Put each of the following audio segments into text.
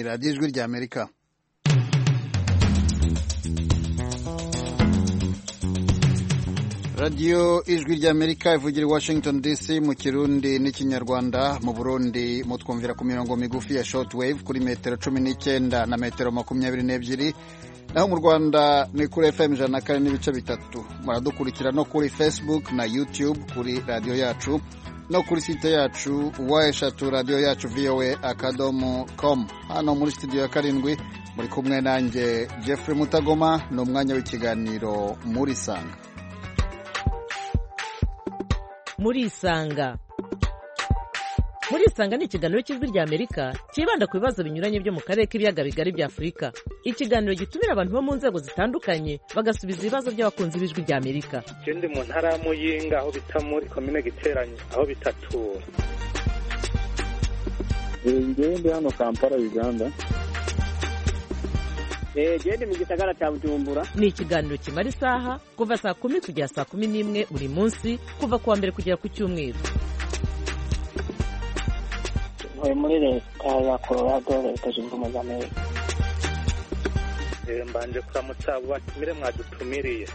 radiyo ijwi ry'Amerika. radiyo ijwi ry'Amerika ivugira i Washington DC mu Kirundi n'Ikinyarwanda. Mu Burundi mutwumvira ku mirongo migufi ya shortwave kuri metero 19 na metero 22, naho mu Rwanda ni kuri FM 104 n'ibice bitatu. Muradukurikira no kuri Facebook na YouTube kuri radiyo yacu, no kuri site yacu eshatu yacu voa.com. Hano muri studio ya karindwi muri kumwe nanjye Jeffrey Mutagoma, n'umwanya w'ikiganiro muri Sanga. Muri Sanga ni ikiganiro cy'ijwi ry'Amerika kibanda ku bibazo binyuranye byo mu karere k'ibiyaga bigari bya Afurika. Ikiganiro gitumira abantu bo mu nzego zitandukanye bagasubiza ibibazo by'abakunzi b'ijwi ry'Amerika. Ndi mu ntara ya Muyinga aho bita muri komine Giteranyi aho bitatura. Ndi hano Kampala, Uganda. Ndi mu gisagara cya Bujumbura. Ni ikiganiro kimara isaha kuva saa 10 kugera saa 11 buri munsi, kuva kuwa mbere kugera ku Cyumweru. Muri leta ya Colorado, leta zunze ubumwe za Amerika. Mbanje kuramutsa abo batumire mwadutumiriye.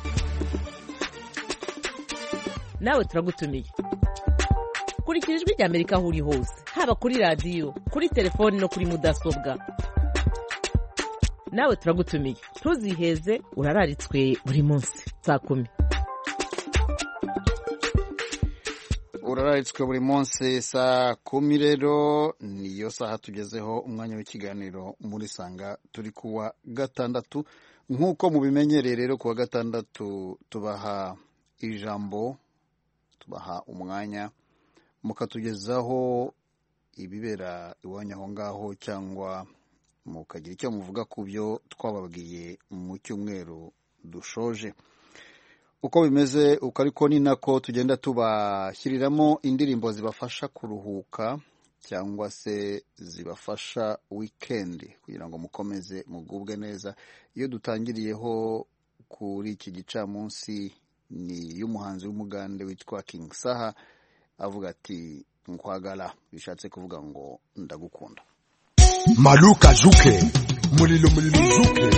Nawe turagutumiye. Kurikira ijwi ry'Amerika aho uri hose, haba kuri radiyo, kuri telefoni no kuri mudasobwa. Nawe turagutumiye, ntuziheze, urararitswe buri munsi saa 10. Urararitswe buri munsi saa 10 rero niyo saha tugezeho umwanya w'ikiganiro muri Sanga. Turi kuwa gatandatu, nk'uko mubimenyereye rero kuwa gatandatu tubaha ijambo, tubaha umwanya mukatugezaho ibibera iwanyu aho ngaho, cyangwa mukagira icyo muvuga ku byo twababwiye mu cyumweru dushoje. Uko bimeze uko ariko ni nako tugenda tubashyiriramo indirimbo zibafasha kuruhuka cyangwa se zibafasha weekend kugira ngo mukomeze mugubwe neza. Iyo dutangiriyeho kuri iki gicamunsi ni y'umuhanzi w'umugande witwa King Saha, avuga ati nkwagala, bishatse kuvuga ngo ndagukunda. Maluka Juke mulilo Juke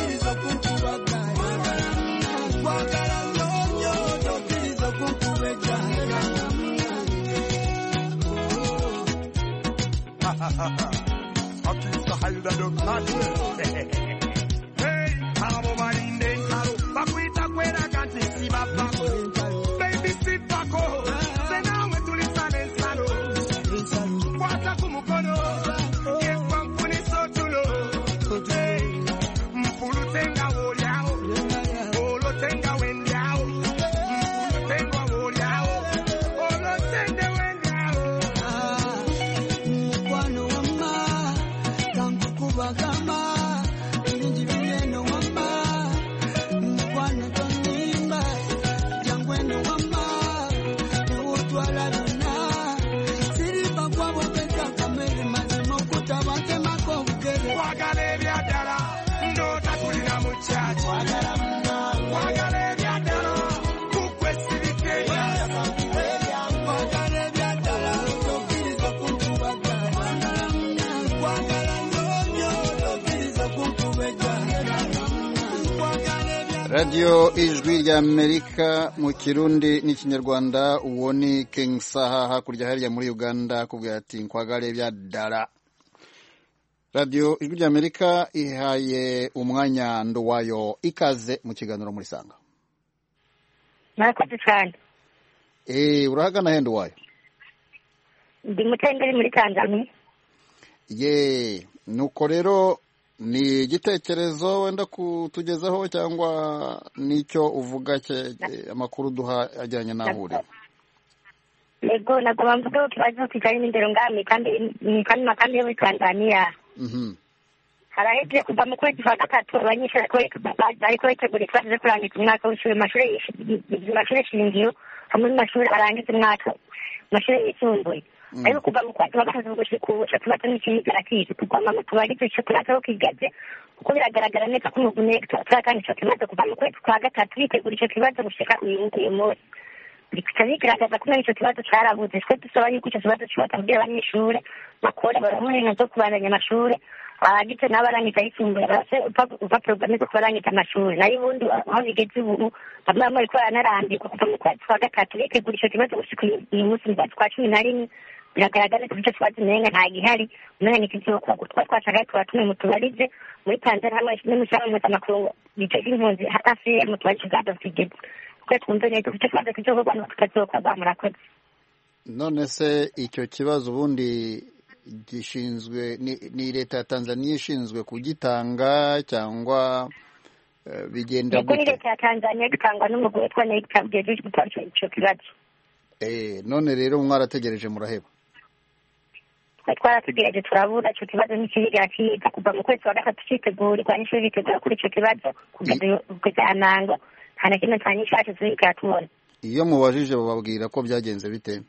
Wagala nyonyo, tokiriza kukubeja. radiyo ijwi ry'Amerika mu kirundi n'ikinyarwanda. uwo ni King Saha hakurya hariya muri Uganda kubwira ati nkwagare bya dara. radiyo ijwi ry'Amerika ihaye umwanya Nduwayo ikaze mu kiganiro muri Sanga. murakoze cyane. Urahagana he Nduwayo? Ndi Mutenderi muri Tanzania. Nuko rero ni igitekerezo wenda kutugezaho cyangwa nicyo uvuga amakuru duha ajyanye n'aho uri? Yego nagomba mvuga ikibazo kijyanye n'indero ngami kandi makambi yo muri Tanzania. Haraheze kuva mu kwezi kwa gatatu abanyeshuri bariko bategura ikibazo cyo kurangiza umwaka w'ishuri mashuri shingiro hamwe n'amashuri arangiza umwaka mashuri yisumbuye. Ariko kuva mu kwezi kwa gatatu gushika ubu tubaza n'ikigo arakizi tugomba mu tubarize icyo kibazo aho kigaze kuko biragaragara neza ko umuvune turakandi icyo kibazo kuva mu kwezi kwa gatatu bitegura icyo kibazo gushika uyu munsi. Bigaragaza ko icyo kibazo cyarabuze twe dusaba yuko icyo kibazo cyubaka kugira abanyeshuri bakore baronke zo kubandanya amashuri abagitse n'abarangiza yisumbuye base urupapuro rwemeza ko barangiza amashuri nayo ubundi aho bigeze ubu bamwe bamwe bariko baranarambirwa kuva mu kwezi kwa gatatu bitegura icyo kibazo gushika uyu munsi mu kwezi kwa 11 biragaragara ko icyo kibazo umenga nta gihari umenga ni ikizokorwa twashaka tubatume mu tubarize muri Tanzania hamwe n'umushahara mpuzamakungu bicaye impunzi hafi mu tubarize bwado kigeze kuko twumve neza icyo kibazo kizokorwa no kitazokorwa. Murakoze. None se icyo kibazo ubundi gishinzwe ni leta ya Tanzania ishinzwe kugitanga cyangwa bigenda gute? Ni leta ya Tanzania gitangwa n'umugore witwa Nectar Byejeje gutanga icyo kibazo. None rero mwarategereje muraheba? Twarategereje turabura icyo kibazo n'ikiga kiga kuva mu kwezi kwa gatatu cyitegura n'ishuri ritegura kuri icyo kibazo kugeza anango nta na kimwe cyanyishaje tuzigera tubona. Iyo mubajije bababwira ko byagenze bite?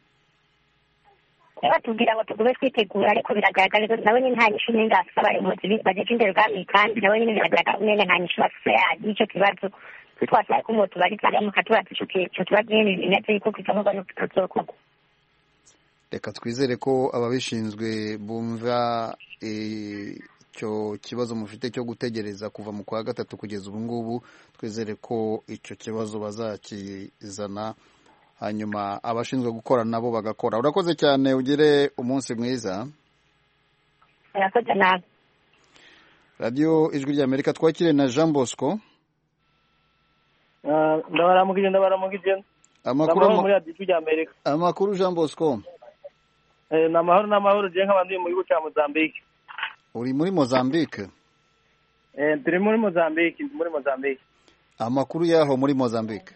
Batubwira ngo tugume twitegura ariko biragaragara ko nabo nyine nta nyishu n'inda abayobozi bajeje indero bwami kandi nabo nyine biragaragara ko nta nyishu bafite y'icyo kibazo twasaba ko moto bari kandi mukatuba icyo kibazo nyine bimeze yuko kizakorwa no kitazokorwa. Reka twizere ko ababishinzwe bumva icyo kibazo mufite cyo gutegereza kuva mu kwa gatatu kugeza ubu ngubu. Twizere ko icyo kibazo bazakizana hanyuma abashinzwe gukora nabo bagakora. Urakoze cyane, ugire umunsi mwiza. Urakoze nawe. radiyo ijwi ry'Amerika twakire na Jean Bosco. ndabaramugije amakuru muri radiyo ijwi ry'Amerika. Amakuru Jean Bosco? N'amahoro je nk'abandi mu gihugu cya Mozambique. Uri muri Mozambique? Turi muri Mozambique. Amakuru yaho muri Mozambique?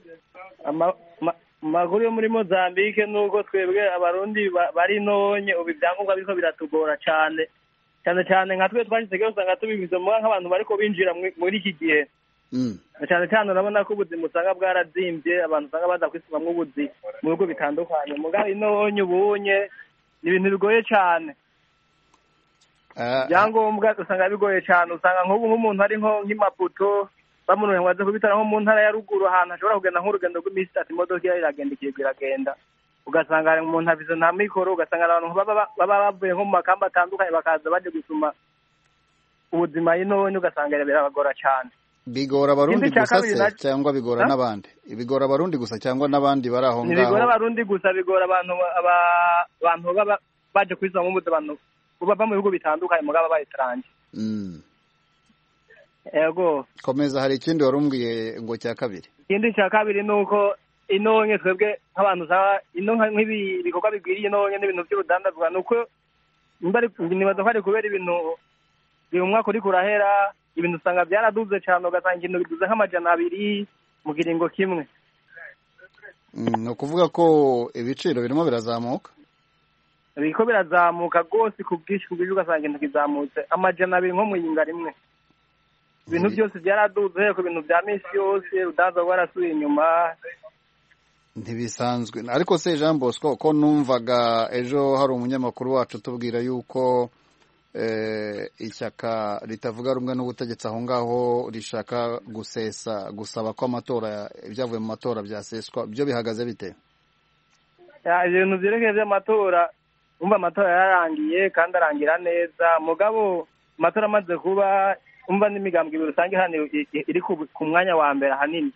Amakuru yo muri Mozambique nuko twebwe abarundi bari nonye ubu ibyangombwa biriko biratugora cyane nka twe twashyizeho usanga tubibize nk'abantu bariko binjira muri iki gihe. cyane urabona ko ubuzima usanga bwarazimbye abantu usanga baza kwisubamwo ubuzi mu bigo bitandukanye mugabe inonye ubunye ni ibintu bigoye cyane. Ibyangombwa usanga bigoye cyane usanga nk'ubu nk'umuntu ari nk'imaputo bamunuye ngo aze kubitara nko mu ntara ya ruguru ahantu ashobora kugenda nk'urugendo rw'iminsi itatu imodoka iragenda iragenda ugasanga umuntu avize nta mikoro ugasanga abantu baba bavuye nko mu makamba atandukanye bakaza baje gusuma ubuzima y'inonye ugasanga birabagora cyane. Bigora abarundi gusa se cyangwa bigora n'abandi? Bigora abarundi gusa cyangwa n'abandi bari aho ngaho? Bigora abarundi gusa, bigora abantu baba baje kwisoma mu abantu baba mu bihugu bitandukanye mugaba bayitranje. Ego komeza, hari ikindi warumbwiye ngo cya kabiri? Ikindi cya kabiri nuko inonye twebwe nk'abantu za nk'ibi bikorwa bigwiriye inonye n'ibintu by'urudandazwa nuko nibaza ko ari kubera ibintu uyu mwaka uri kurahera ibintu usanga byaraduze cyane ugasanga ikintu biduze nk'amajana 2 mu kiringo kimwe. Ni ukuvuga ko ibiciro birimo birazamuka? Biriko birazamuka rwose ku bwinshi ugasanga ikintu kizamutse amajana 2 nko mu yinga rimwe. Ibintu byose byaraduze ku bintu bya misi yose udaza warasuye inyuma. Ntibisanzwe. Ariko se Jean Bosco ko numvaga ejo hari umunyamakuru wacu tubwira yuko ishyaka ritavuga rumwe n'ubutegetsi aho ngaho rishaka gusaba ko amatora ibyavuye mu matora byaseswa, byo bihagaze bite? Ibintu byerekeye by'amatora umva amatora yararangiye kandi arangira neza mugabo amatora amaze kuba umva n'imigambwe ibiri usanga hano iri ku mwanya wa mbere ahanini.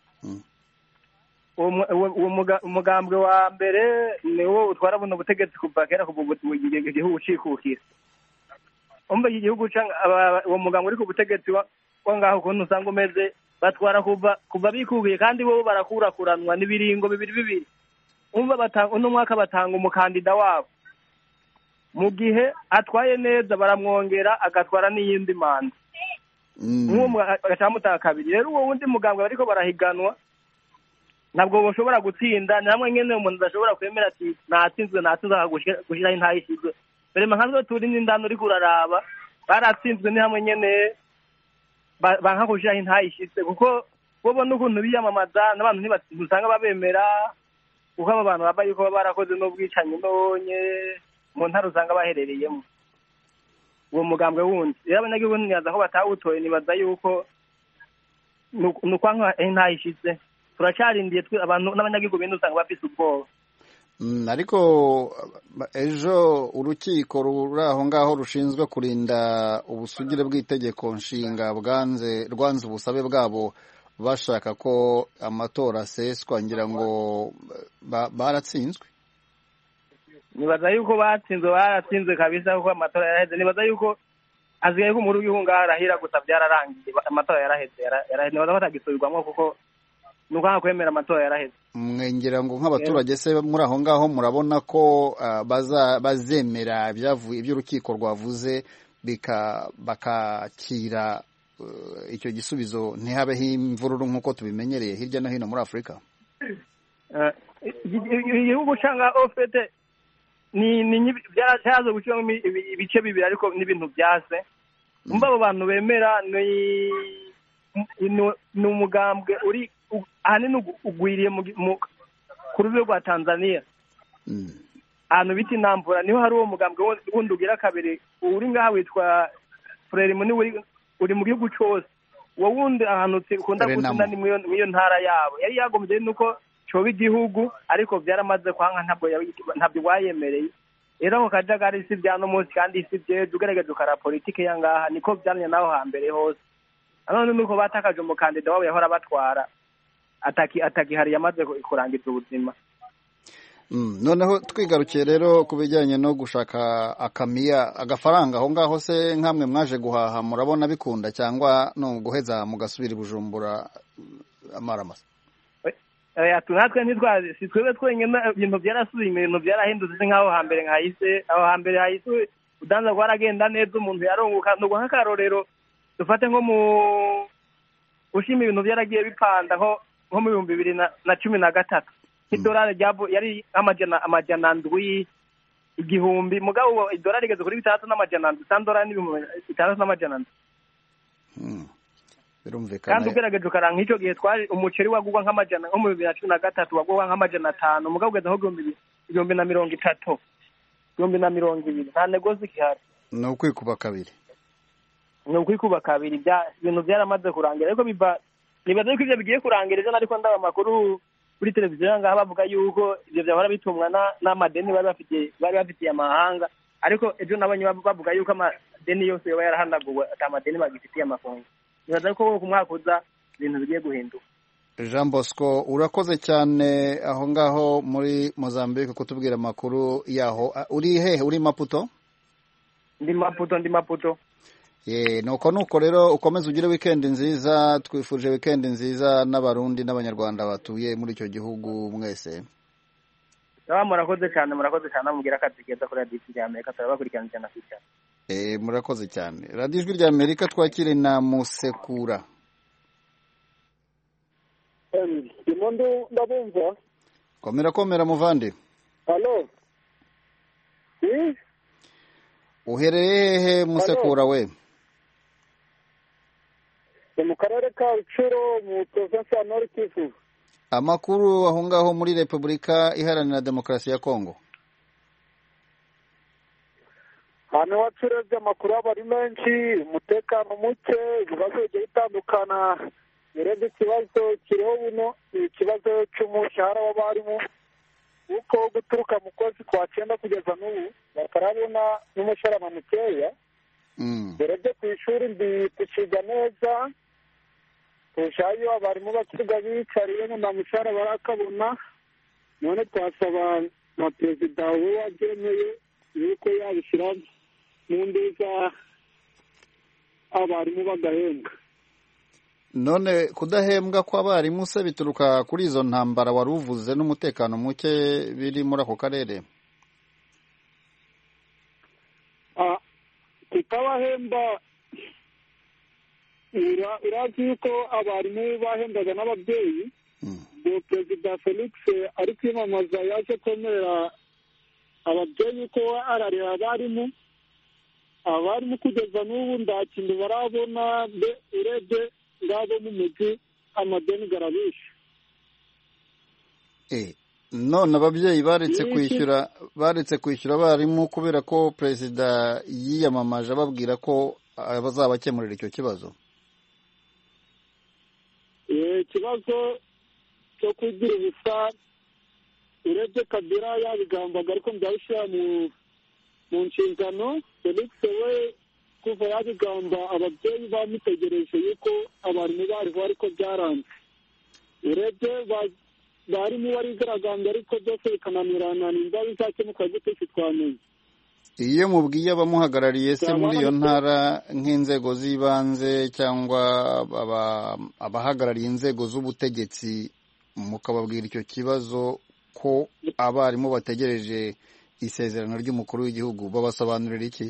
Umugambwe wa mbere niwo utwara buno butegetsi kuva kera kuva igihugu cikukira. Umva igihugu uwo mugambwe uri ku butegetsi wa ngaho ukuntu usanga umeze batwara kuva bikukiye kandi bo barakurakuranwa n'ibiringo bibiri. Umva uno mwaka batanga umukandida wabo. Mu gihe atwaye neza baramwongera agatwara n'iyindi manda. Nk'uwo agacamutaka kabiri. Rero uwo wundi mugambwe bariko barahiganwa ntabwo bashobora gutsinda, namwe nyene umuntu adashobora kwemera ati natsinzwe gushiraho intayishizwe. Mbere nkanzwe turi n'indano uri kuraraba baratsinzwe ni hamwe nyene banka gushiraho intayishizwe kuko bobo n'ukuntu biyamamaza n'abantu ntibasanga babemera kuko abo bantu babaye yuko barakoze n'ubwicanyi nonye mu ntara usanga baherereyemo. Uwo mugambwe wundi rero abanyagihugu ntiyaza ko batawutoye nibaza yuko nukwanka intayishizwe turacarindiye abantu n'abanyagihugu bindi usanga bafise ubwoba. Ariko ejo urukiko ruri aho ngaho rushinzwe kurinda ubusugire bw'itegeko nshinga rwanze ubusabe bwabo bashaka ko amatora aseswa, ngira ngo baratsinzwe. Nibaza yuko baratsinzwe kabisa kuko amatora yaraheze. Nibaza yuko azigaye ko umuru w'igihugu arahira gusa byararangiye, amatora yaraheze. Nibaza ko atagisubirwamo kuko nuko kwemera amatora yaraheze. Ngira ngo nk'abaturage se muri aho ngaho murabona ko bazemera iby'urukiko rwavuze bakakira icyo gisubizo ntihabeho imvururu nk'uko tubimenyereye hirya no hino muri Afurika? Igihugu canga ofete ni byarazazo gucamo ibice bibiri ariko n'ibintu byase. Umva abo bantu bemera ni umugambwe uri ahanini ugwiriye ku rwego rwa Tanzania. Ahantu bita Intambura niho hari uwo mugambwe wundi ugira kabiri uri ngaha witwa Frelimo, ni uri mu gihugu cyose. Uwo wundi ahantu ukunda kuzina ni mw'iyo ntara yabo. Yari yagombye nuko coba igihugu ariko byaramaze kwanga ntabwo wayemereye. Rero ako kajagari si bya no munsi kandi si byejo ugerageza ukara politike ya ngaha niko byanye naho hambere hose. None nuko batakaje umukandida wabo yahora batwara ataki hari yamaze kurangiza ubuzima. Noneho twigarukiye rero ku bijyanye no gushaka agafaranga aho ngaho se nkamwe mwaje guhaha murabona bikunda cyangwa no guheza mugasubira i Bujumbura amaramasa? Natwe si twebwe twenyine ibintu byarasubiye, ibintu byarahindutse nk'aho hambere hahise udanza rwaragenda neza umuntu yaronguka. Nuko nk'akarorero dufate nko mu ushima ibintu byaragiye bipanda nko mu 2013 idolari yari amajana ndwi igihumbi, mugabo idolari igeze kuri 3,700 $6 n'ibihumbi 6,700. Birumvikana kandi ugerageje ukaranka icyo gihe twari umuceri wagugwa nk'amajana nko mu 2013 wagugwa nk'amajana 5, mugabo ugeze aho 2030 2020 nta negozi kihari. ni ukwikuba kabiri ibintu byaramaze kurangira. Ariko nibaza yuko ibyo bigiye kurangira ejo ariko ndaba amakuru kuri televiziyo ngaha bavuga yuko ibyo byahora bitumwa n'amadeni bari bafitiye amahanga, ariko ejo nabonye bavuga yuko amadeni yose yoba yarahanaguwe atamadeni bagifitiye amafaranga. Nibaza yuko ku mwaka uza ibintu bigiye guhinduka. Jean Bosco urakoze cyane aho ngaho muri Mozambique kutubwira amakuru yaho. Uri hehe? Uri Maputo? Ndi Maputo. Nuko rero ukomeze ugire weekend nziza. Twifurije weekend nziza n'abarundi n'abanyarwanda batuye muri icyo gihugu mwese. Murakoze cyane mugira akazi keza kuri Radio Ijwi ry'Amerika, turabakurikirana cyane afite. Murakoze cyane. Radio Ijwi ry'Amerika twakire na Musekura. Imondo ndabumva. Komera muvandi. Hello. Uhereye hehe Musekura we? Mu karere ka Rucuro mu province ya Nord Kivu. Amakuru aho ngaho muri Repubulika Iharanira Demokarasi ya Kongo. Hano wacurebye amakuru abari menshi, umutekano muke, ibibazo bigiye bitandukana. Urebye ikibazo kiriho buno ikibazo cy'umushahara w'abarimu uko guturuka mu kwezi kwa 9 kugeza n'ubu batarabona n'umushahara mukeya. urebye ku ishuri tukiga neza, turushayo abarimu bakiga bicariye nta mushahara barakabona, none twasaba na perezida we wabyemeye yuko yabishyira mu nziza abarimu bagahembwa. none kudahembwa kw'abarimu se bituruka kuri izo ntambara wari uvuze n'umutekano muke biri muri ako karere? kutabahemba urazi yuko abarimu bahembaga n'ababyeyi, ubwo perezida Felix ari kwiyamamaza yaje kwemerera ababyeyi ko ararera abarimu kugeza n'ubu nta kintu barabona, urebye ngabo mu mujyi amadeni garabishe. none ababyeyi baretse kwishyura abarimu kubera ko perezida yiyamamaje ababwira ko bazabakemurira icyo kibazo. ikibazo cyo kugira ubusa, urebye Kabila yabigambaga ariko byabishyira mu nshingano. Felix we kuva yabigamba ababyeyi bamutegereje yuko abarimu bariho ariko byaranze. urebye barimu barigaragambye ariko byose bikananirana, nimba bizakemuka gute twamenye. iyo mubwiye abamuhagarariye se muri iyo ntara nk'inzego z'ibanze cyangwa abahagarariye inzego z'ubutegetsi, mukababwira icyo kibazo ko abarimu bategereje isezerano ry'umukuru w'igihugu, babasobanurira iki?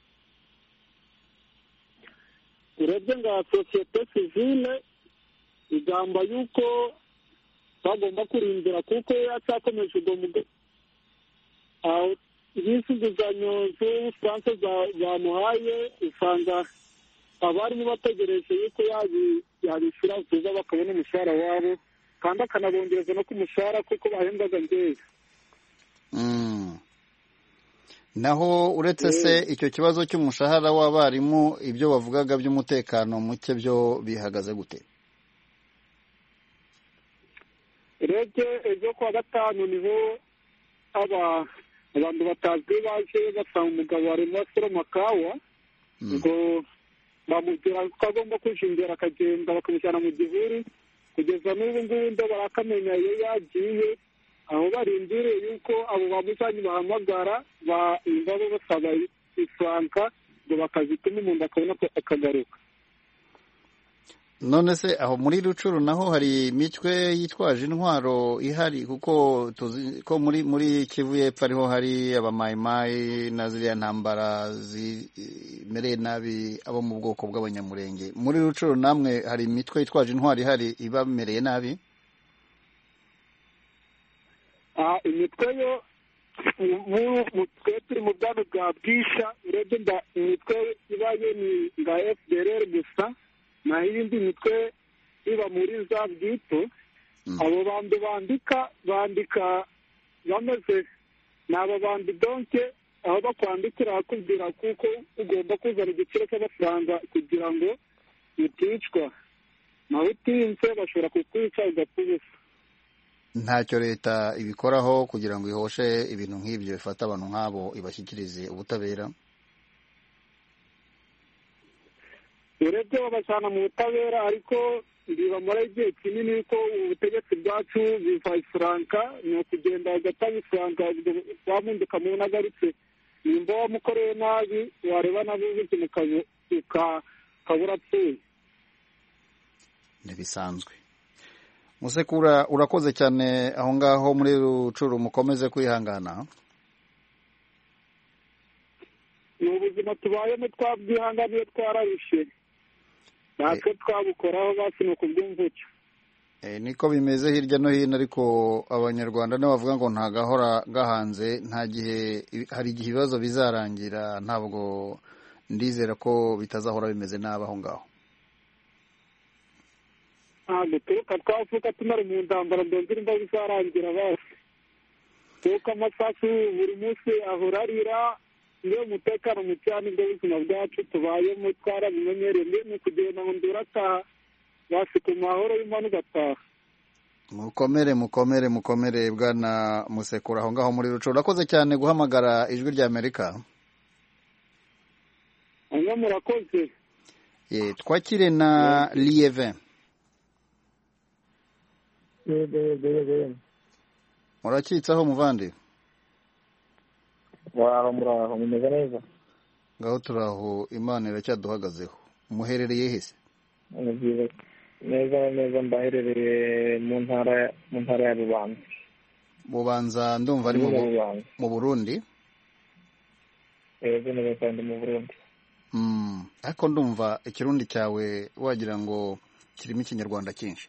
urebye nka sosiyete sivile igamba yuko bagomba kurindira kuko yacyakomeje ubwo izi nguzanyo z'ubufaransa zamuhaye, usanga abarimu bategereje yuko yabishyura vuba bakabona umushahara wabo, kandi akanabongereza no ku mushahara kuko bahembaga neza. naho uretse se icyo kibazo cy'umushahara w'abarimu, ibyo bavugaga by'umutekano muke byo bihagaze gute? urebye ejo kuwa gatanu niho abantu batazwi baje basanga umugabo warimo asoroma kawa, ngo bamubwira ko agomba kwishingira akagenda bakamushyira mu gihuru, kugeza n'ubu ngubu ndo barakamenya iyo yagiye, aho barindiriye yuko abo bamujyanye bahamagara babo basaba ifaranga ngo bakazituma umuntu akabona ko akagaruka. none se aho muri Rucuru naho hari imitwe yitwaje intwaro ihari? kuko tuzi ko muri Kivu y'Epfo ariho hari abamayimayi na ziriya ntambara zimereye nabi abo mu bwoko bw'abanyamurenge. muri Rucuru namwe hari imitwe yitwaje intwaro ihari ibamereye nabi? imitwe yo twe turi mu bwami bwa bwisha, urebye imitwe ibaye ni nga FDLR gusa, naho iyindi mitwe iba muri za bwito. abo bandi bandika bameze ni aba bandi donke, aho bakwandikira bakubwira kuko ugomba kuzana igiciro cy'amafaranga kugira ngo uticwa, naho utinze bashobora kukwica ugapfa ubusa. ntacyo leta ibikoraho kugira ngo ihoshe ibintu nk'ibyo bifata abantu nk'abo ibashyikirize ubutabera? urebye babajyana mu butabera, ariko bamara igihe kinini ko ubutegetsi bwacu biva ifaranga, ni ukugenda bagatanga ifaranga bamunduka mu nagaritse, nimba wamukoreye nabi wareba nabo ubuzima ukabura apfuye. ntibisanzwe. Musekura, urakoze cyane aho ngaho muri Rucuru, mukomeze kwihangana. ni ubuzima tubayemo, twabwihanganiye twararushe, natwe twabukoraho basi ni ukubwumvuca. niko bimeze hirya no hino, ariko abanyarwanda nabo bavuga ngo nta gahora gahanze, hari igihe ibibazo bizarangira, ntabwo ndizera ko bitazahora bimeze nabi aho ngaho. ntabwo turuka twavuka tumara mu ntambara ndonze nimba bizarangira basi, kuko amasasu buri munsi ahora arira, niyo umutekano muke nibwo buzima bwacu tubayemo, twarabimenyereye, ni kugenda ngo ndurataha basi ku mahoro y'Imana ugataha. mukomere bwana Musekura aho ngaho muri Rucuru. urakoze cyane guhamagara Ijwi ry'Amerika. hanyuma murakoze. Twakire na Lieve. Yego. Murakitsaho muvandi? Muraho mumeze neza? Ngaho turaho, Imana iracyaduhagazeho. Muherereye hese? Neza mbaherereye mu ntara ya Bubanza. Bubanza ndumva ari mu Burundi? Yego neza kandi mu Burundi. Ariko ndumva ikirundi cyawe wagira ngo kirimo ikinyarwanda cyinshi.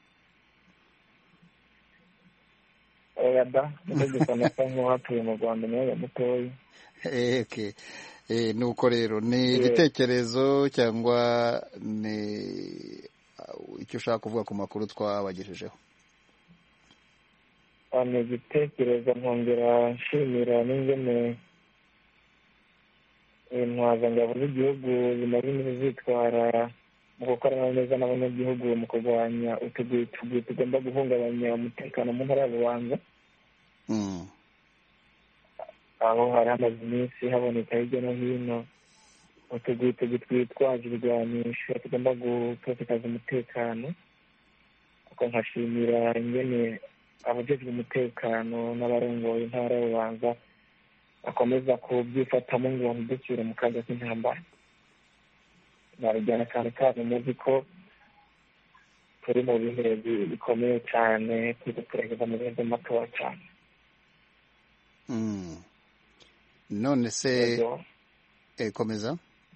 Oya, ndetse nasa nk'uhatuye mu Rwanda nayo mutoya. Okay. Nuko rero ni igitekerezo cyangwa ni icyo ushaka kuvuga ku makuru twabagejejeho? Ni igitekerezo nkongera nshimira n'ingene intwazangabo z'igihugu zimaze iminsi zitwara mu gukorana neza n'abanyagihugu mu kurwanya utugwi tugomba guhungabanya umutekano mu ntara ya Bubanza. Aho hari hamaze iminsi haboneka hirya no hino utugwi twitwaje ibigwanisho tugomba gutotekaza umutekano. Kuko nkashimira ingene abajejwe umutekano n'abarongoye intara ya Bubanza akomeza kubyifatamo ngo ntidusubire mu kaga k'intambara. Narijyana cyane kandi muzi ko turi mu bihe bikomeye cyane, turi kuregeza mu bihe by'amatora cyane. None se komeza.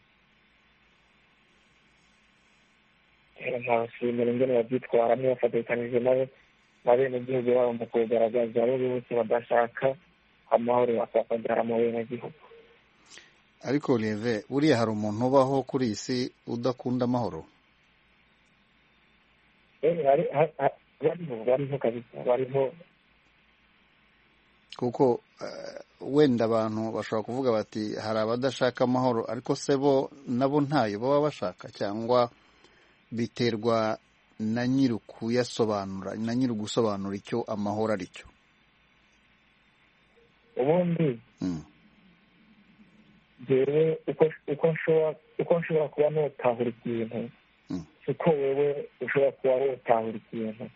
Nkabashimira ingene babyitwaramo bafatikanije na bene igihugu babo mu kugaragaza abo bose badashaka amahoro bakakabyara mu bene gihugu. Ariko Lieve, buriya hari umuntu ubaho kuri iyi si udakunda amahoro? Bariho kabisa, bariho. Kuko wenda abantu bashobora kuvuga bati hari abadashaka amahoro, ariko se bo nabo ntayo baba bashaka, cyangwa biterwa na nyiri kuyasobanura, na nyiri gusobanura icyo amahoro ari cyo? Ubundi jewe uko nshobora kuba notahura ikintu siko wewe ushobora kuba wotahura ikintu,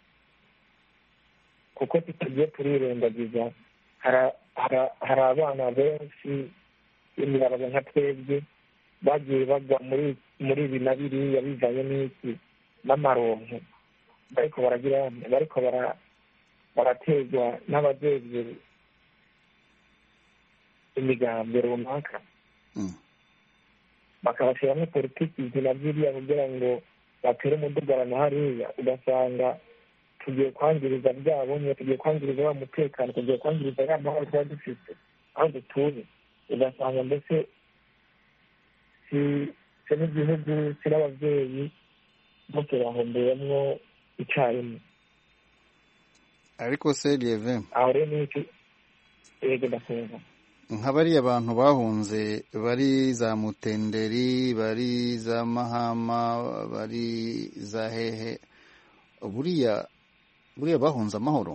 kuko tutagiye turirengagiza hari abana benshi imirabaga nka twebwe bagiye bagwa muri ibi na biriya bivanye n'iki n'amaronko bariko baraterwa n'abajejwe imigambi runaka, bakabashyiramo politiki izina byiriya kugira ngo batere umudugarano hariya, ugasanga tugiye kwangiriza byabo nyine, tugiye kwangiriza wa mutekano, tugiye kwangiriza ya mahoro tuba dufite aho dutuye. Ugasanga mbese si n'igihugu si n'ababyeyi bose bahomberamo icyarimwe. Ariko se Lieve, aho rero n'icyo yego ndakumva nka bariya abantu bahunze bari za Mutenderi, bari za Mahama, bari za hehe, buriya bahunze amahoro?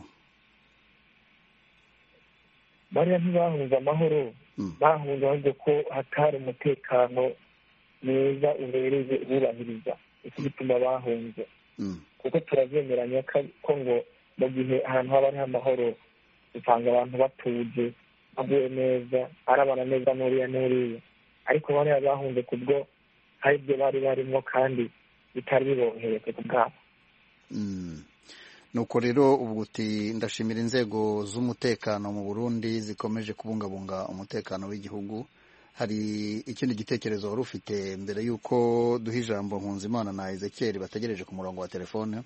bariya ntibahunze amahoro, bahunze ahubwo ko hatari umutekano mwiza ubereye ububahiriza. iki gituma bahunze, kuko turazemeranya ko ngo mu gihe ahantu haba hariho amahoro usanga abantu batuje baguye neza, arabana neza n'uriya, ariko bariya bahunze kubwo hari ibyo bari barimo kandi bitari biboroheye ku bwabo. Nuko rero ubu uti ndashimira inzego z'umutekano mu Burundi zikomeje kubungabunga umutekano w'igihugu. Hari ikindi gitekerezo wari ufite mbere y'uko duha ijambo Nkunzimana na Ezekiel bategereje ku murongo wa telefone?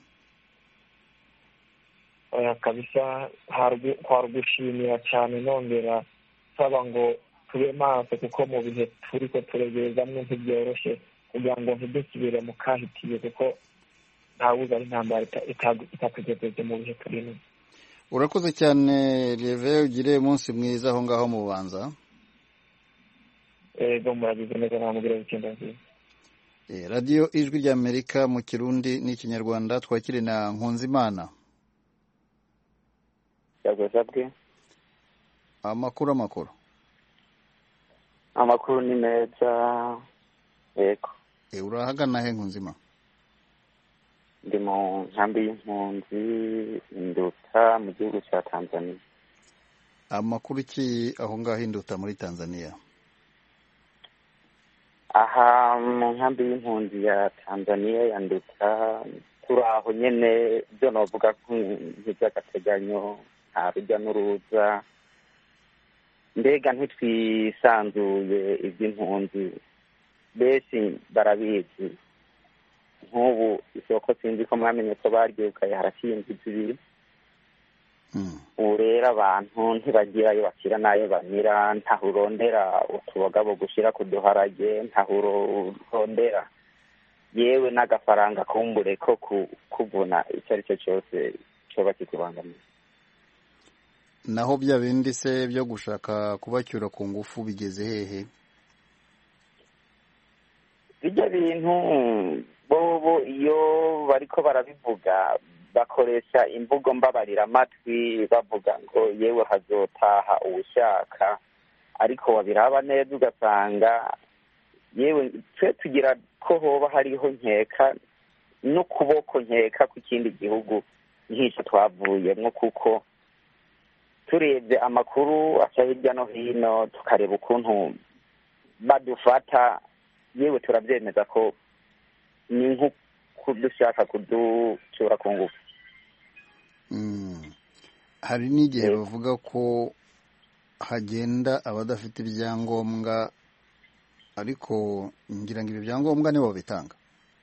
Kabisa kwari gushimira cyane, nongera saba ngo tube maso, kuko mu bihe turi ko turegerezamwe ntibyoroshye kugira ngo ntidusubire mu kahitiye, kuko ntawuzi ari intambara itatugejeje mu bihe turimo. Urakoze cyane Lieve, ugire umunsi mwiza aho ngaho mu Bubanza. Ego muragize neza, namubwira weekend nziza. Radio Ijwi ry'Amerika mu Kirundi n'Ikinyarwanda, twakire na Nkunzimana. Yagwezabwe. Amakuru ni meza, yego. Urahagana he Nkunzima? Ndi mu nkambi y'impunzi Induta mu gihugu cya Tanzania. Amakuru ki aho ngaho Induta muri Tanzania? Aha mu nkambi y'impunzi ya Tanzania ya Induta turaho nyene byo novuga nk'iby'agateganyo, nta rujya n'uruza, mbega ntitwisanzuye iby'impunzi benshi barabizi. Nk'ubu isoko sinzi ko mwamenye ko baryukaye haraciye indwi zibiri. Ubu rero abantu ntibagirayo bakira n'ayo bamira, ntaho urondera utubogabo gushyira ku duharage, ntaho urondera yewe n'agafaranga kumbure ko kuvuna icyo ari cyo cyose cyoba kikubangamiye. Naho bya bindi se byo gushaka kubacyura ku ngufu bigeze hehe? Bijya bintu bobo iyo bariko barabivuga bakoresha imvugo mbabarira amatwi bavuga ngo yewe hazotaha uwushaka, ariko wabiraba neza ugasanga yewe twe tugira ko hoba hariho nkeka n'ukuboko nkeka ku kindi gihugu nk'icyo twavuyemo, kuko turebye amakuru aca hirya no hino tukareba ukuntu badufata, yewe turabyemeza ko ni nk'ukudushaka kuducura ku ngufu. Hari n'igihe bavuga ko hagenda abadafite ibyangombwa, ariko ngira ngo ibi byangombwa nibo bitanga.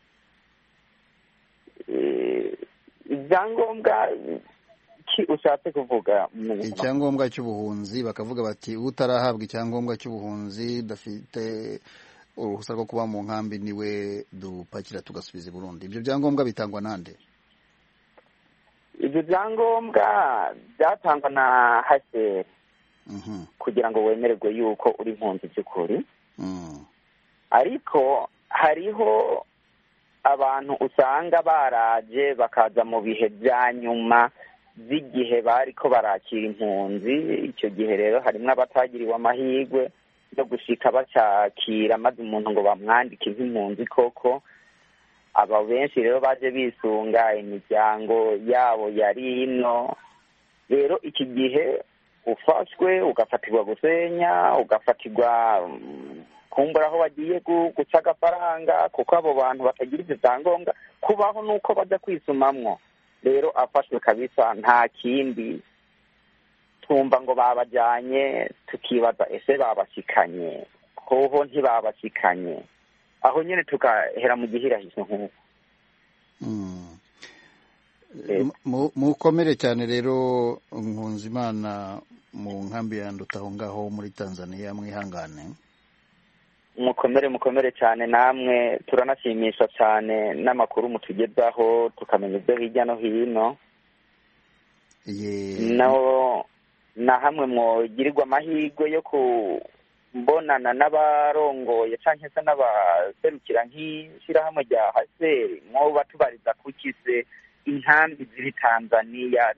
Ibyangombwa ki ushatse kuvuga? Icyangombwa cy'ubuhunzi, bakavuga bati utarahabwa icyangombwa cy'ubuhunzi dafite uruhusa rwo kuba mu nkambi niwe dupakira tugasubiza i Burundi. Ibyo byangombwa bitangwa nande? Ibyo byangombwa byatangwa na HCR kugira ngo wemererwe yuko uri impunzi by'ukuri. Ariko hariho abantu usanga baraje bakaza mu bihe bya nyuma by'igihe bariko barakira impunzi. Icyo gihe rero harimo abatagiriwe amahirwe yo gushika bacyakira maze umuntu ngo bamwandike nk'impunzi koko. Aba benshi rero baje bisunga imiryango yabo yari ino. Rero iki gihe ufashwe ugafatirwa gusenya, ugafatirwa kumbura aho bagiye guca agafaranga, kuko abo bantu batagira ibyo byangombwa kubaho nuko bajya kwisumamwo. Rero afashwe kabisa nta kindi, twumva ngo babajyanye tukibaza ese babashikanye, hoho ntibabashikanye, aho nyine tukahera mu gihirahise nk'uko. Mukomere cyane rero Nkunzimana mu nkambi ya Nduta aho ngaho muri Tanzania, mwihangane. Mukomere cyane namwe, turanashimisha cyane n'amakuru mutugezaho tukamenya ibyo hirya no hino. naho na hamwe mwogirirwa amahirwe yo kubonana n'abarongoye cyangwa se n'abaserukira nk'ishyirahamwe rya haseri, mwoba tubariza kukize inkambi ziri Tanzania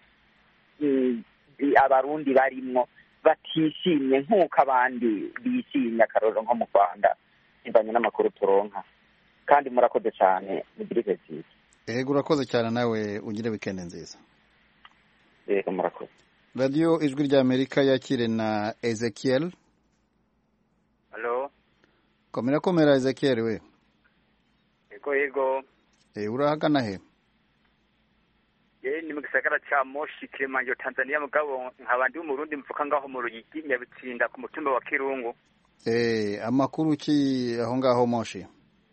abarundi barimwo batishimye nk'uko abandi bishimye, akarorero nko mu Rwanda bivanye n'amakuru turonka. Kandi murakoze cyane, mugire ibihe byiza. Ego urakoze cyane, nawe ugire weekend nziza. Ego murakoze. Radio Ijwi rya Amerika yakire na Ezekiel. Hello. Komera Ezekiel we. Ego. Urahagana he? Ni mu gisagara cya Moshi Kilimanjaro Tanzania, mugabo nkabandi mu Burundi mvuka ngaho mu Ruyigi Nyabitsinda ku mutumba wa Kirungu. Amakuru ki aho ngaho Moshi?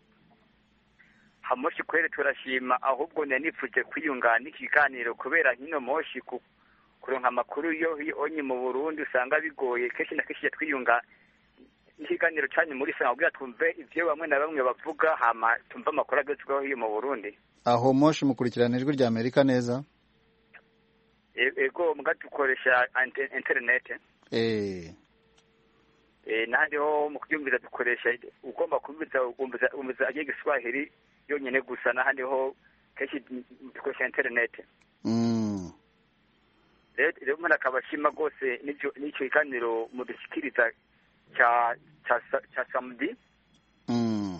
Moshi kwere turashima, ahubwo nifuje kwiyungana ikiganiro kubera hino Moshi kuronka amakuru yo onye mu Burundi usanga bigoye, kenshi na kenshi twiyunga ikiganiro cyane muri sanga kugira twumve ivyo bamwe na bamwe bavuga, hama tumva amakuru agezweho hiyo mu Burundi. Aho Moshi mukurikirana Ijwi rya Amerika neza? Ego mugadukoresha internet. Nandi ho mu kubyumvira dukoresha, ugomba kumviza agiye Giswahili yonyene gusa, nahandi ho kenshi dukoresha internet. Rero mwana kabashima gose n'icyo kiganiro mudushyikiriza cya samedi.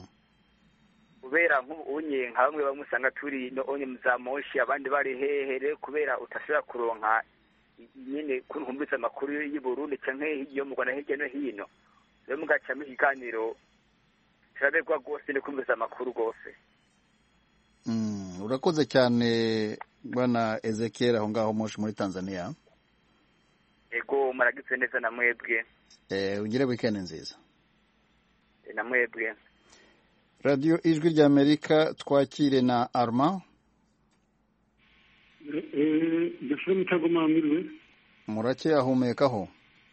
kubera nk'ubunye nka bamwe bamwe usanga turi onye muzamoshi abandi bari hehere kubera utashobora kuronka nyine kunkumbuza amakuru y'u Burundi canke yo mu Rwanda hirya no hino rero mugacamo ikiganiro kiraberwa rwose no kumbuza amakuru rwose. Urakoze cyane bwana Ezekiel aho ngaho Moshi muri Tanzania. Ego maragize neza na mwebwe. Ugire weekend nziza. Na mwebwe. Radio Ijwi rya Amerika twakire na Armand. Jeffrey Mutagoma mwiriwe. Murake ahumekaho.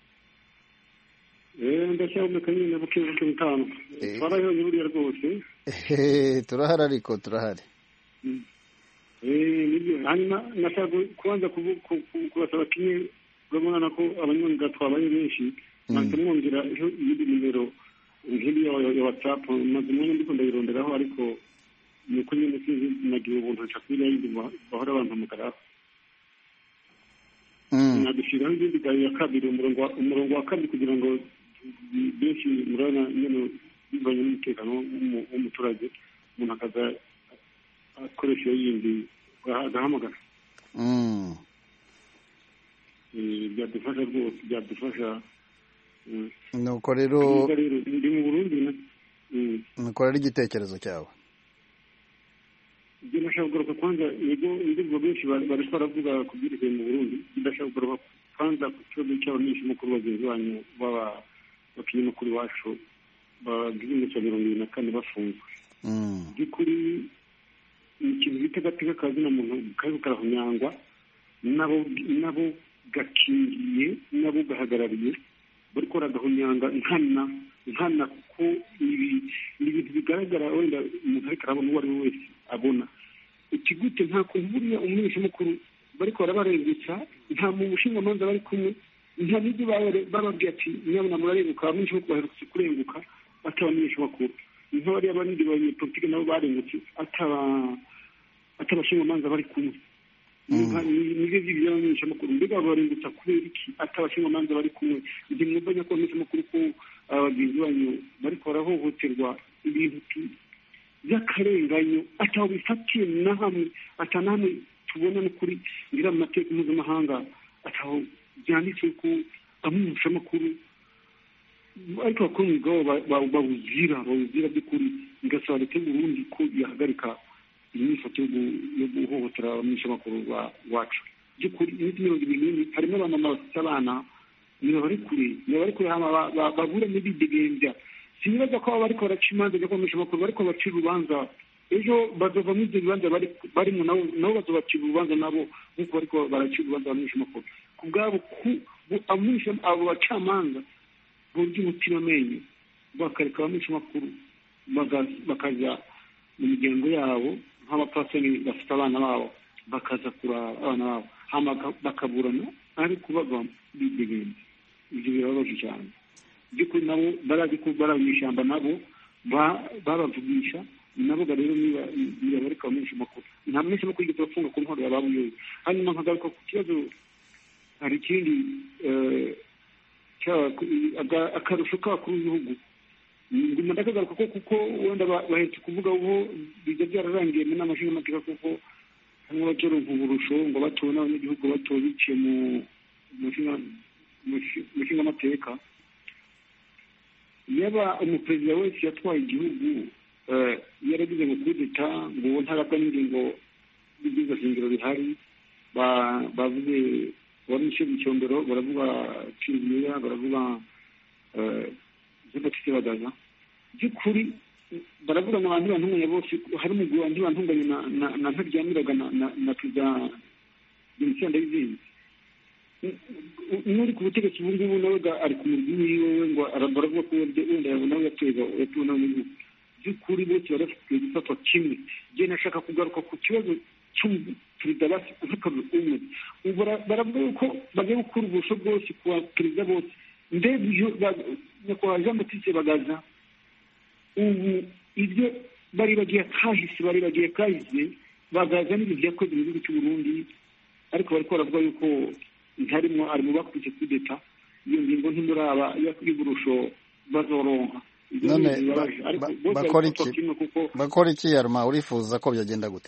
Ndacyahumeka nyine buke bitanu. Twarayo nyuriye rwose. Turahari ariko turahari. Nibyo hanyuma nashaka kubanza kubasaba kimwe urabona ko abanyonga twabaye benshi nanjye mwongera iyi nimero nk'iyo ya WhatsApp maze umwanya ndiko ndayironderaho ariko nuko nyine nagiye ubuntu nshakira yindi bahora abantu mugaraho nadushiraho izindi gayo ya kabiri umurongo wa kabiri kugira ngo benshi murana nyine bivanye n'umutekano w'umuturage umuntu akaza akoresha yindi agahamagara byadufasha rwose byadufasha nuko rero ndi mu Burundi nuko rero igitekerezo cyawe ibyo nashaka kugaruka kwanza yego indirimbo benshi bari baravuga ku byerekeye mu Burundi ndashaka kugaruka kwanza ku kibazo cy'abanyeshyumakuru bagenzi banyu b'abanyamakuru iwacu bagize iminsi 24 bafunzwe by'ukuri ikintu bita agateka kazi na muntu kari karahunyangwa nabo gakingiye nabo gahagarariye bari kora gahunyanga nkana ko ibintu bigaragara wenda umuntu ariko arabona uwo ari we wese abona ikigute nta kuntu buriya umunyeshyumakuru bari kora barengutsa nta mu bushingamanza bari kumwe nta n'ibyo bababwiye ati nyabona murarenguka abanyeshyumakuru baherutse kurenguka atabamenyeshamakuru nk'abari abandi banyepolitike nabo barengutse atabashingamanza bari kumwe nibyo by'abamenyeshamakuru mbega barengutsa kubera iki atabashingamanza bari kumwe igihe mwumva nyako abamenyeshamakuru ko abagenzi banyu bari barahohoterwa ibintu by'akarenganyo ataho bifatiye na hamwe atanamwe tubona n'ukuri ngira mu mateka mpuzamahanga ataho byanditse ko abamenyeshamakuru ariko bakora umwuga bawuzira by'ukuri bigasaba leta y'u Burundi ko yahagarika imyifato yo guhohotera abamenyeshamakuru wacu by'ukuri iminsi 20 harimo abamama bafite abana niba bari kure babura n'ibidegembya sinibaza ko bariko baraca imanza zo abamenyeshamakuru bariko bacira urubanza ejo bazova muri ibyo bibanza barimo nabo bazobacira urubanza nabo nk'uko bariko baracira urubanza abamenyeshamakuru ku bwabo abo bacamanza burya umutima amenyo bakareka abamenyeshamakuru bakaja mu miryango yabo nk'abapfasoni bafite abana babo bakaza kuraba abana babo hama bakaburana ariko bava bidegembya ibyo birababaje cyane by'ukuri nabo barazi ko barabishyamba nabo babavugisha nabo rero niba bareka abamenyeshamakuru nta munyeshamakuru yigeze bafunga ku nkoro yababuyoye hanyuma nkagaruka ku kibazo hari ikindi akarusho k'abakuru b'ibihugu nguma ndakagaruka ko kuko wenda bahetse kuvuga ubu bijya byararangiye mu nama nshingamateka kuko hamwe bazoronka uburusho ngo batowe n'abanyagihugu batowe biciye mu nshingamateka yaba umuperezida wese yatwaye igihugu yaragize ngo kudeta ngo uwo ntarabwa n'ingingo y'ibyiza shingiro bihari bavuze wari ishe icyondoro baravuga Cyirumira baravuga Jean-Baptiste Bagaza by'ukuri baravuga ngo abantu bantunganya bose hari umugwi wanjye bantunganye na ntaryamiraga na perezida Vincent Ndayizeye n'uri ku butegetsi ubu ngubu nawe ari ku murwi wiwe ngo baravuga ko wenda nawe yatowe n'abanyagihugu by'ukuri bose barafite gufatwa kimwe njye nashaka kugaruka ku kibazo cy'umuperezida nk'akazi umwe baravuga yuko bagiye gukura ubuso bwose ku baperezida bose ndebyo nyakubahwa Jean Baptiste Bagaza ubu ibyo bari bagiye kahise Bagaza n'ibintu yakoze mu gihugu cy'u Burundi ariko bariko baravuga yuko ntarimo ari mu bakurikiye kudeta iyo ngingo ntimuraba y'uburusho bazoronka none bakora iki yaruma urifuza ko byagenda gute?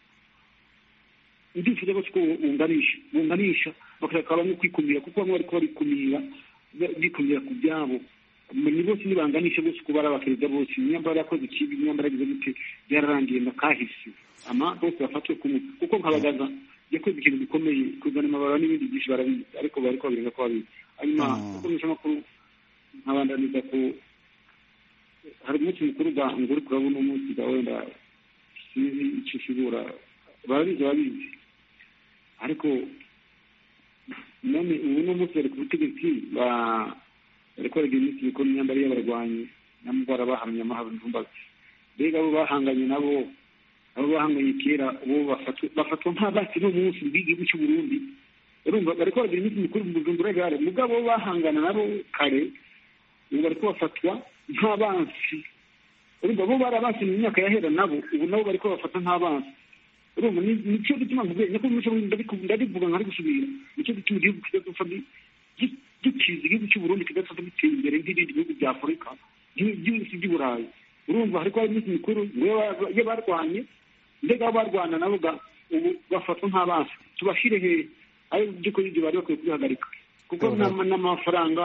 ndifuza ko bunganisha bakareka bamwe kwikumira kuko bamwe bariko barikumira bikumira ku byabo ni bose nibanganisha bose kuba ari abaperezida bose imyambaro yakoze ikibi imyambaro yagize gute byararangiye na kahise bose bafatwe kuko nkabagaza yakoze ikintu gikomeye kuzana amabara n'ibindi byinshi barabizi ariko bariko babirenga ko babizi hanyuma kuko amakuru nkabandaniza ko hari umunsi mukuru ngo uri kurabona umunsi wenda sinzi icyo ushobora babizi ariko none ubu n'umunsi bari ku butegetsi bariko baragira iminsi mikuru imyambaro y'abarwanyi n'amugwara bahamye amahoro ntumbazi mbega abo bahanganye abo bahanganye kera bo bafatwa nk'abasi n'umunsi bw'igihugu cy'u Burundi urumva bariko baragira iminsi mikuru mu Bujumbura gare mugabo bahangana nabo kare ubu bariko bafatwa nk'abansi urumva bo barabasi mu myaka yahera nabo ubu nabo bariko bafata nk'abansi urumva nicyo gituma mvuge niko muco ndabivuga nkari gusubira nicyo gituma igihugu kidapfa dukiza igihugu cy'u Burundi kidapfa gitera imbere nk'ibindi bihugu bya Afurika by'isi by'Uburayi urumva hariko hari iminsi mikuru iyo barwanye mbega barwana nabo ubu bafatwa nk'abansi tubashire he ayo by'ukuri ibyo bari bakwiye kubihagarika kuko n'amafaranga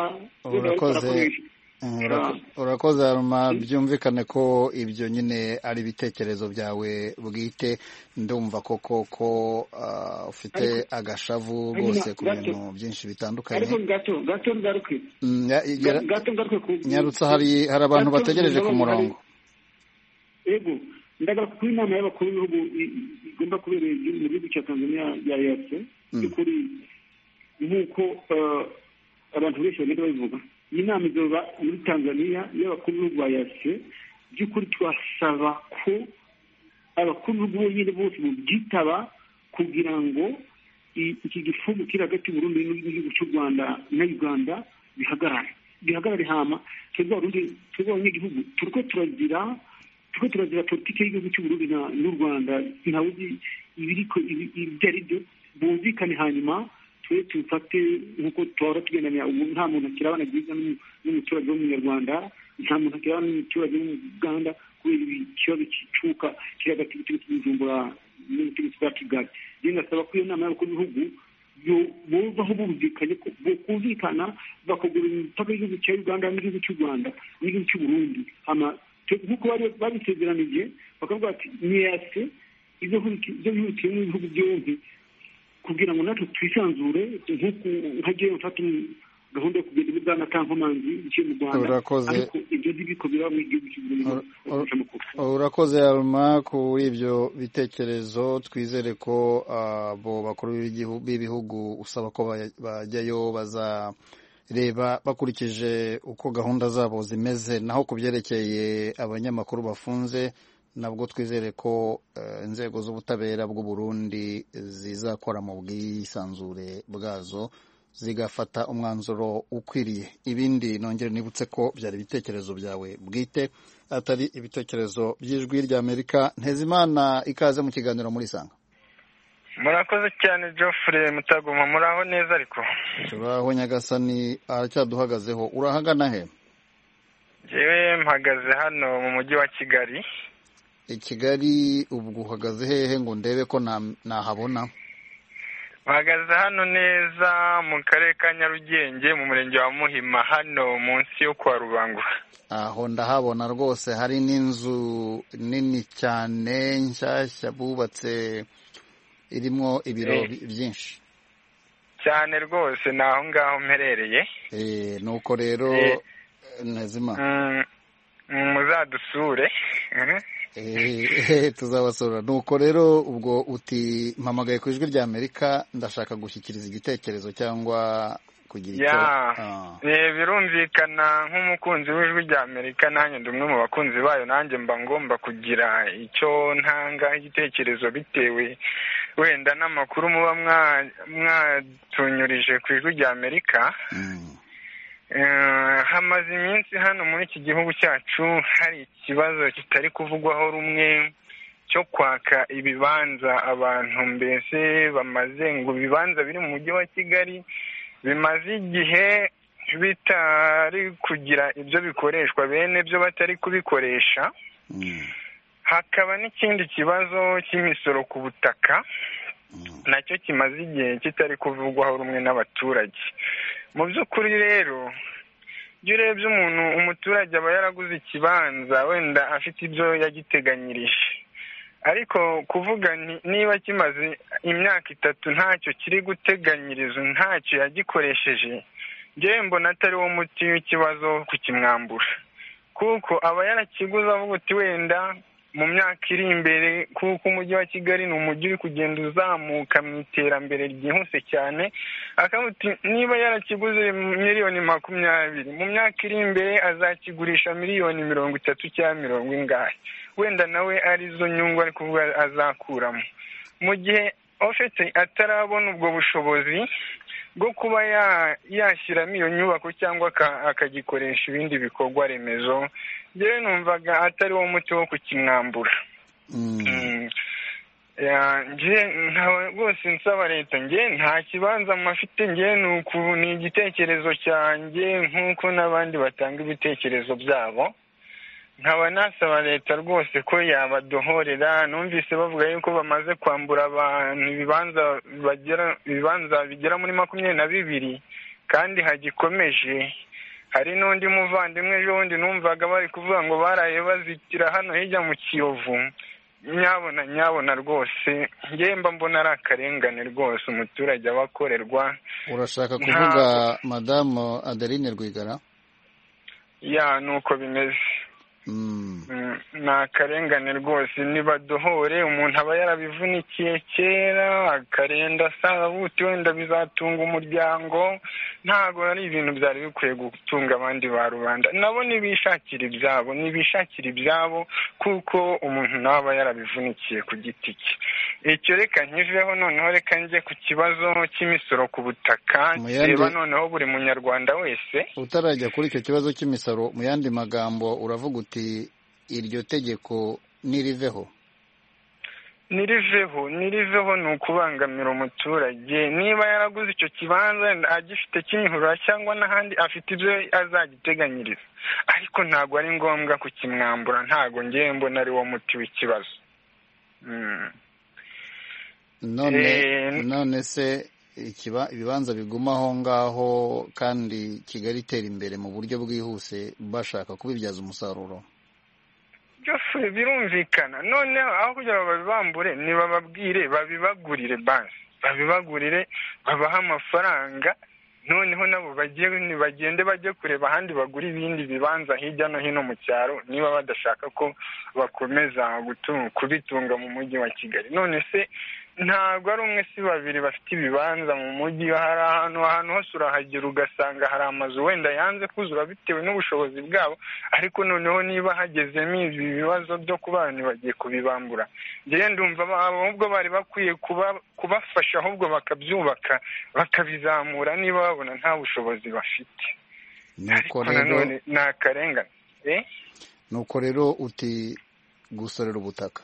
urakoze Aruma byumvikane ko ibyo nyine ari ibitekerezo byawe bwite ndumva koko ko ufite agashavu rwose ku bintu byinshi bitandukanye ariko gato ngaruke nyarutsa hari abantu bategereje ku murongo ego ndagaruka kuri inama y'abakuru b'ibihugu igomba kubera mu gihugu cya Tanzania ya EAC by'ukuri nk'uko abantu benshi bagenda babivuga iyi nama izoba muri Tanzania y'abakuru b'ibihugu ba EAC by'ukuri twasaba ko abakuru b'ibihugu bonyine bose mubyitaba kugira ngo iki gifungo kiri hagati y'Uburundi n'igihugu cy'u Rwanda na Uganda bihagarare hama twebwe abanyagihugu turiko turagira politiki y'igihugu cy'u Burundi n'u Rwanda ntawuzi ibiriko ibyo ari byo bumvikane hanyuma twe tufate nk'uko tuhora tugendanya ubu nta muntu akirabana byiza n'umuturage w'umunyarwanda nta muntu akirabana n'umuturage w'umuganda kubera ikibazo cy'icuka kiri hagati y'ubutegetsi bw'Ubujumbura n'ubutegetsi bwa Kigali rero ngasaba ko iyo nama y'abakuru b'ibihugu bovaho bumvikanye ko bokumvikana bakagura imipaka y'igihugu cya Uganda n'igihugu cy'u Rwanda n'igihugu cy'u Burundi nk'uko babisezeranije bakavuga ati niyase ibyo bihutiyemo ibihugu byombi kugira ngo natwe twisanzure nkagiye mfata gahunda yo kugenda muri Uganda kankomanzi iciye mu Rwanda ariko ibyo ntibiko biba mu gihugu cy'u urakoze Aruma kuri ibyo bitekerezo twizere ko abo bakuru b'ibihugu usaba ko bajyayo bazareba bakurikije uko gahunda zabo zimeze naho ku byerekeye abanyamakuru bafunze nabwo twizere ko inzego z'ubutabera bw'u Burundi zizakora mu bwisanzure bwazo zigafata umwanzuro ukwiriye ibindi nongere nibutse ko byari ibitekerezo byawe bwite atari ibitekerezo by'ijwi ry'Amerika. Ntezimana ikaze mu kiganiro muri Sanga. Murakoze cyane Geoffrey Mutagoma muraho neza ariko turaho Nyagasani aracyaduhagazeho urahagana he? Jewe mpagaze hano mu mujyi wa Kigali. I Kigali ubwo uhagaze hehe ngo ndebe ko nahabona? Mpagaze hano neza mu karere ka Nyarugenge mu murenge wa Muhima hano munsi yo kwa Rubangura. Aho ndahabona rwose hari n'inzu nini cyane nshyashya bubatse irimo ibiro byinshi cyane rwose naho ngaho mperereye. Nuko rero Ntezima muzadusure. Tuzabasura. Nuko rero ubwo uti mpamagaye ku ijwi ry'Amerika ndashaka gushyikiriza igitekerezo cyangwa kugira icyo birumvikana nk'umukunzi w'ijwi ry'Amerika nanjye ndi umwe mu bakunzi bayo nanjye mba ngomba kugira icyo ntanga igitekerezo bitewe wenda n'amakuru muba mwatunyurije ku ijwi ry'Amerika. Hamaze iminsi hano muri iki gihugu cyacu hari ikibazo kitari kuvugwaho rumwe cyo kwaka ibibanza abantu mbese bamaze ngo ibibanza biri mu mujyi wa Kigali bimaze igihe bitari kugira ibyo bikoreshwa bene byo batari kubikoresha. Hakaba n'ikindi kibazo cy'imisoro ku butaka nacyo kimaze igihe kitari kuvugwaho rumwe n'abaturage. Mu by'ukuri rero iyo urebye umuturage aba yaraguze ikibanza wenda afite ibyo yagiteganyirije, ariko kuvuga niba kimaze imyaka 3 ntacyo kiri guteganyiriza, ntacyo yagikoresheje, njyewe mbona atari wo muti w'ikibazo kukimwambura, kuko aba yarakiguze avuga uti wenda mu myaka iri imbere, kuko umujyi wa Kigali ni umujyi uri kugenda uzamuka mu iterambere ryihuse cyane, akavuga niba yarakiguze miliyoni 20, mu myaka iri imbere azakigurisha miliyoni 30 cyangwa 40, wenda nawe arizo nyungu ari kuvuga azakuramo, mu gihe ofite atarabona ubwo bushobozi bwo kuba yashyiramo iyo nyubako cyangwa akagikoresha ibindi bikorwa remezo. Njyewe numvaga atari wo muti wo kukimwambura. Ntawe rwose nsaba leta, njye nta kibanza mafite, njye ni igitekerezo cyanjye nk'uko n'abandi batanga ibitekerezo byabo. Nkaba nasaba leta rwose ko yabadohorera. Numvise bavuga yuko bamaze kwambura abantu ibibanza bigera muri 22 kandi hagikomeje. Hari n'undi muvandimwe ejobundi numvaga bari kuvuga ngo baraye bazitira hano hirya mu Kiyovu. Nyabona rwose njye mba mbona ari akarengane rwose umuturage abakorerwa. Urashaka kuvuga Madame Adeline Rwigara? Nuko bimeze. Ni akarengane rwose, nibadohore. Umuntu aba yarabivunikiye kera akarenda asaba buti wenda bizatunga umuryango, ntago ari ibintu byari bikwiye gutunga abandi ba rubanda. Nabo nibishakira ibyabo kuko umuntu naba yarabivunikiye ku giti cye. Icyo reka nkiveho, noneho reka njye ku kibazo cy'imisoro ku butaka. Reba noneho buri munyarwanda wese. Utarajya kuri icyo kibazo cy'imisoro, mu yandi magambo uravuga uti iryo tegeko niriveho? Niriveho ni ukubangamira umuturage. Niba yaraguze icyo kibanza agifite Kimihurura cyangwa n'ahandi, afite ibyo azagiteganyiriza, ariko ntabwo ari ngombwa kukimwambura. Ntabwo ngiye mbona ari wo muti w'ikibazo. None se ibibanza biguma aho ngaho kandi Kigali itera imbere mu buryo bwihuse bashaka kubibyaza umusaruro? Byose birumvikana. Noneho aho kugira ngo babibambure, nibababwire babibagurire basi, babaha amafaranga, noneho nabo bagende bajye kureba ahandi bagura ibindi bibanza hirya no hino mu cyaro, niba badashaka ko bakomeza kubitunga mu mujyi wa Kigali. None se ntabwo ari umwe si babiri bafite ibibanza mu mujyi. Hari ahantu hose urahagera ugasanga hari amazu wenda yanze kuzura bitewe n'ubushobozi bwabo, ariko noneho niba hagezemo ibi bibazo byo kuba abantu bagiye kubibambura, njyewe ndumva ahubwo bari bakwiye kubafasha, ahubwo bakabyubaka bakabizamura niba babona nta bushobozi bafite. Ariko nanone ni akarengane. Nuko rero uti gusorera ubutaka?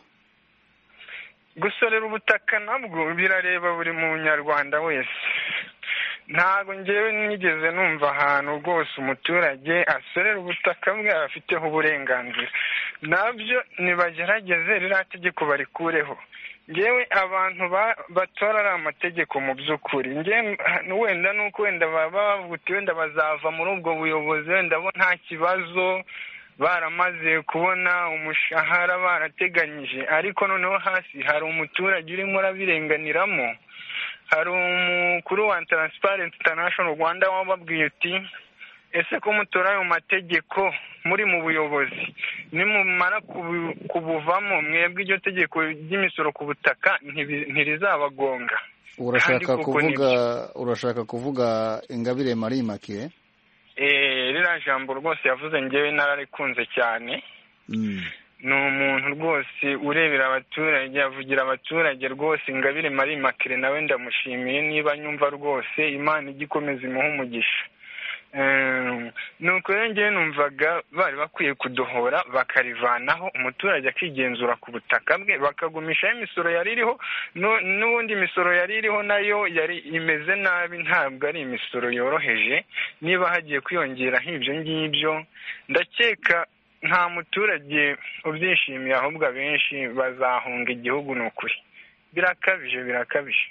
Gusorera ubutaka nabwo birareba buri munyarwanda wese. Ntabwo njyewe nigeze numva ahantu rwose umuturage asorera ubutaka bwe afiteho uburenganzira. Nabyo nibagerageze ririya tegeko barikureho. Njyewe abantu batora ari amategeko mu by'ukuri. Wenda nuko wenda baba bavuga wenda bazava muri ubwo buyobozi, wenda bo nta kibazo, baramaze kubona umushahara barateganyije, ariko noneho hasi hari umuturage urimo urabirenganiramo. Hari umukuru wa Transparency International Rwanda wababwiye uti ese ko mutora ayo mategeko muri mu buyobozi, nimumara kubuvamo mwebwe iryo tegeko ry'imisoro ku butaka ntirizabagonga. Urashaka kuvuga Ingabire Marie Immaculée? Ririya jambo rwose yavuze njyewe nararikunze cyane. Ni umuntu rwose urebera abaturage, avugira abaturage rwose. Ingabire Marie Immaculée nawe ndamushimiye, niba nyumva rwose Imana igikomeza imuha umugisha. nuko rero ngewe numvaga bari bakwiye kudohora bakarivanaho, umuturage akigenzura ku butaka bwe, bakagumishaho imisoro yari iriho. N'ubundi imisoro yari iriho nayo yari imeze nabi, ntabwo ari imisoro yoroheje. Niba hagiye kwiyongeraho ibyo ngibyo, ndakeka nta muturage ubyishimiye, ahubwo abenshi bazahunga igihugu. Ni ukuri, birakabije.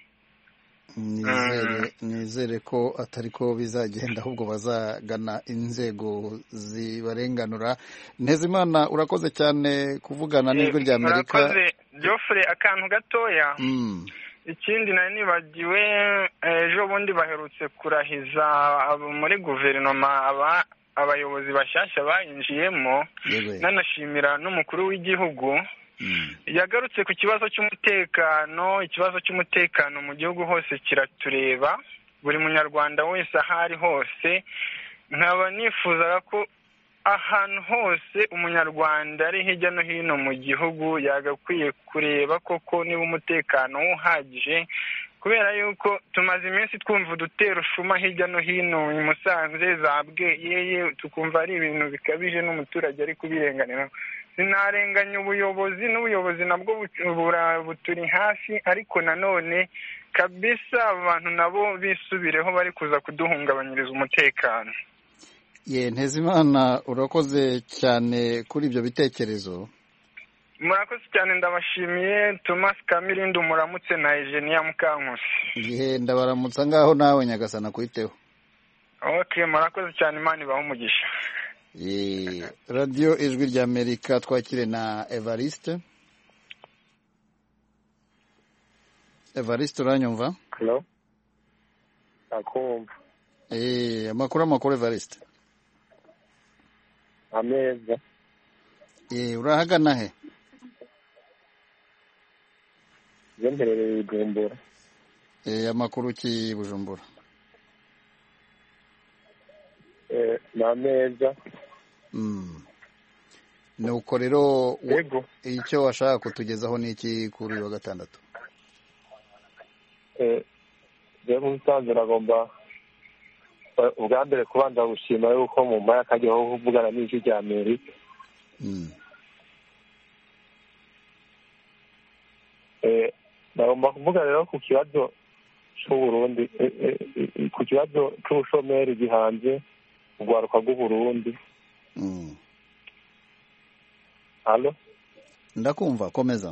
Nizere ko atari ko bizagenda, ahubwo bazagana inzego zibarenganura. Ntezimana, urakoze cyane kuvugana n'ijwi rya Amerika. Urakoze Geoffrey. Akantu gatoya, ikindi nari nibagiwe, ejo bundi baherutse kurahiza muri guverinoma abayobozi bashyashya bayinjiyemo. Nanashimira n'umukuru w'igihugu, yagarutse ku kibazo cy'umutekano. Ikibazo cy'umutekano mu gihugu hose kiratureba, buri munyarwanda wese aho ari hose. Nkaba nifuzaga ko ahantu hose umunyarwanda ari hirya no hino mu gihugu yagakwiye kureba koko niba umutekano uhagije, kubera yuko tumaze iminsi twumva udutero shuma hirya no hino i Musanze, za Bweyeye, tukumva ari ibintu bikabije n'umuturage ari kubirenganira. Sinarenganya ubuyobozi, n'ubuyobozi nabwo buturi hafi, ariko nanone kabisa abantu nabo bisubireho, bari kuza kuduhungabanyiriza umutekano. Ntezimana, urakoze cyane kuri ibyo bitekerezo. Murakoze cyane, ndabashimiye. Thomas Kamirindi umuramutse na Eugenia Mukankusi. Ndabaramutsa ngaho nawe Nyagasana kwiteho. Okay, murakoze cyane, Imana ibahe umugisha. Radio Ijwi rya Amerika, twakire na Evariste. Evariste, uranyumva? Hello. Akumva. Amakuru Evariste. Ameza. Urahagana he? Mbereye Bujumbura. Amakuru ki Bujumbura? Nameza. Nuko rero icyo washaka kutugezaho ni iki kuri uyu wa gatandatu? Rero musanze nagomba ubwa mbere kubanza gushima yuko mu mpaya kajyaho kuvugana n'ijwi rya Amerika. Nagomba kuvuga rero ku kibazo cy'Uburundi, ku kibazo cy'ubushomeri gihanze urwaruka rw'Uburundi. Halo? Ndakumva, komeza.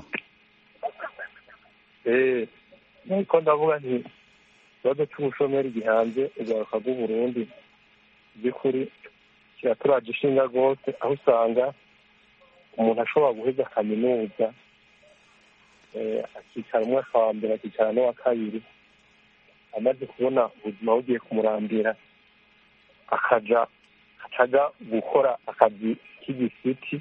Niko ndavuga nti ikibazo cy'ubushomeri gihanze urwaruka rw'Uburundi by'ukuri kiraturaje ishinga rwose, aho usanga umuntu ashobora guheza kaminuza akicara umwaka wa mbere, akicara n'uwa kabiri, amaze kubona ubuzima bugiye kumurambira akaja gukora akazi k'igisiti,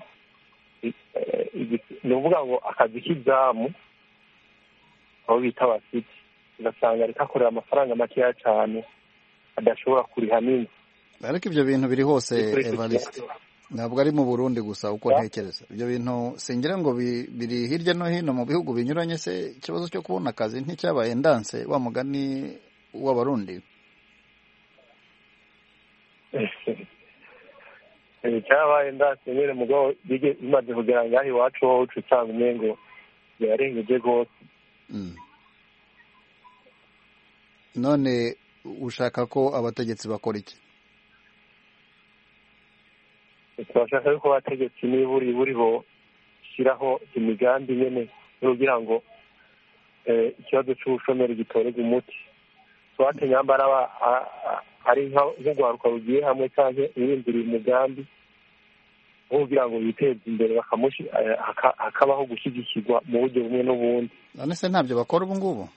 ni ukuvuga ngo akazi k'izamu aho bita abasiti, ugasanga ariko akorera amafaranga makeya cyane adashobora kuriha n'inzu. Ariko ibyo bintu biri hose Evariste, ntabwo ari mu Burundi gusa uko ntekereza. Ibyo bintu singira ngo biri hirya no hino mu bihugu binyuranye. Se ikibazo cyo kubona akazi nticyabaye ndanse wa mugani w'Abarundi? Cyabaye ndanse nyine mugabo bimaze kugera ngaho iwacu ho uca usanga umengo birarengeje rwose. None ushaka ko abategetsi bakora iki? Turashaka yuko abategetsi niburi bo shyiraho imigambi nyene kugira ngo ikibazo cy'ubushomeri gitorerwe umuti. Twate nyambara ari nk'urwaruka rugiye hamwe cyangwa irindiriye umugambi kugira ngo biteze imbere, hakabaho gushyigikirwa mu buryo bumwe n'ubundi. None se ntabyo bakora ubu ngubu?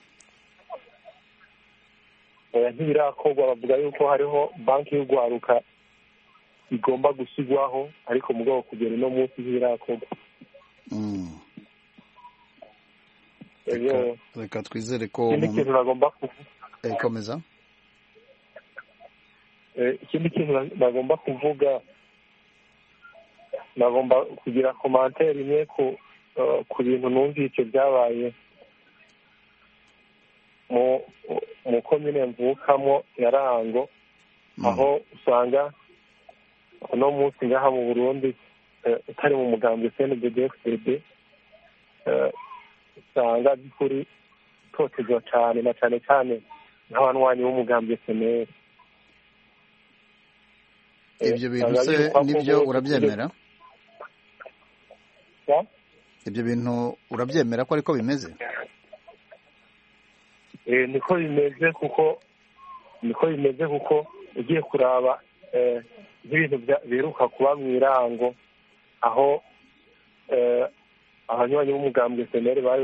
Ntibirakorwa. Bavuga yuko hariho banki y'urwaruka igomba gushyirwaho, ariko mu rwego kugera uno munsi ntibirakorwa. Reka twizere ko ikindi kintu nagomba kuvuga. Komeza. Ikindi kintu nagomba kuvuga, nagomba kugira komantere imwe ku bintu numvise byabaye mu komine mvukamo ya Rango, aho usanga uno munsi ngaha mu Burundi utari mu mugambi CNDD-FDD usanga by'ukuri totezwa cyane na cyane cyane nk'abanywanyi b'umugambi SNL. Ibyo bintu se nibyo urabyemera? Ibyo bintu urabyemera ko ariko bimeze? Niko bimeze kuko ugiye kuraba nk'ibintu biheruka kuba mu Irango aho abanywanyi b'umugambi SNL bari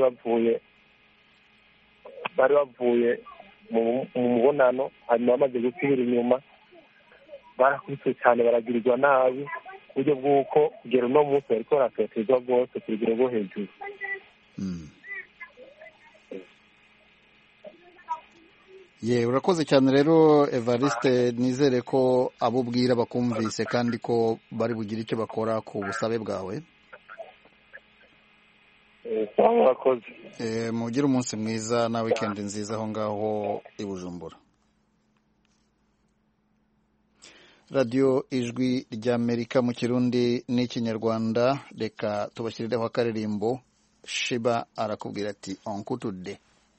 bavuye mu mubonano, hanyuma bamaze gusubira inyuma barakubiswe cyane, baragirirwa nabi ku buryo bw'uko kugera uno munsi bariko baratotezwa rwose ku rugero rwo hejuru. Urakoze cyane rero Evariste, nizere ko abo ubwira bakumvise kandi ko bari bugire icyo bakora ku busabe bwawe. Mugire umunsi mwiza na weekend nziza aho ngaho i Bujumbura. Radio Ijwi ry'Amerika mu Kirundi n'Ikinyarwanda, reka tubashyirireho akaririmbo. Shiba arakubwira ati onkutude.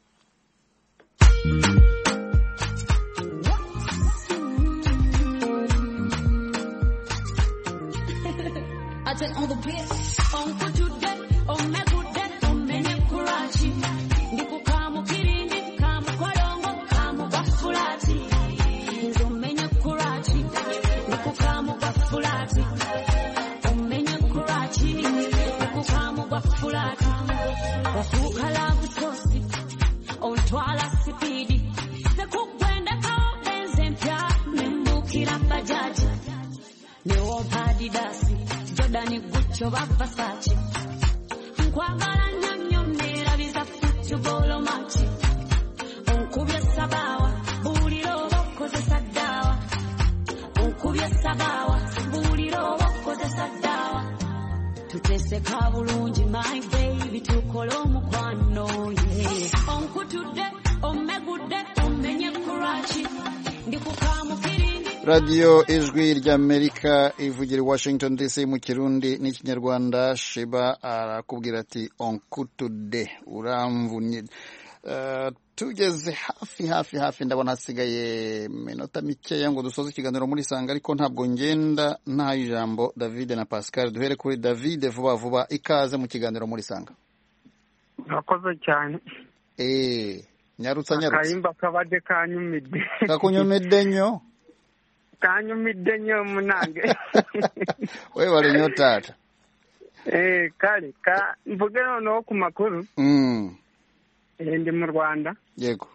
On the beat, on kutude, on megude, on menye kurachi. Ndiku kamu kirindi, kamu korongo, kamu gafulati. Nzo menye kurachi, ndiku kamu gafulati. On menye kurachi, ndiku kamu gafulati. Wafuka la butosi, on twala sipidi. Nekugwenda kao benze mpya, membukira bajaji. Newo padidasi. Dani guccio va Versace nkwagala nnyo neerabiza futubolo machi onkubye sabawa buulira oba okozesa ddaawa onkubye sabawa buulira oba okozesa ddaawa tuteeseka bulungi my baby tukole omukwano onkutudde omegudde omenye kurachi ndikukamukirindi. Radio Ijwi ry'Amerika ivugira Washington DC mu Kirundi n'Ikinyarwanda. Shiba arakubwira ati onkutude uramvunye. Tugeze hafi ndabona hasigaye minota mikeya ngo dusoze ikiganiro muri Sanga, ariko ntabwo ngenda nta ijambo David na Pascal. Duhere kuri David vuba ikaze mu kiganiro muri Sanga. Nakoze cyane. Nyarutsa Kayimba kabade kanyumide. Kakunyumide nnyo. Kanyumide nnyo munange. Wewe wale nnyo tata. Kale mvuge no ku makuru. Ndi mu Rwanda. Yego.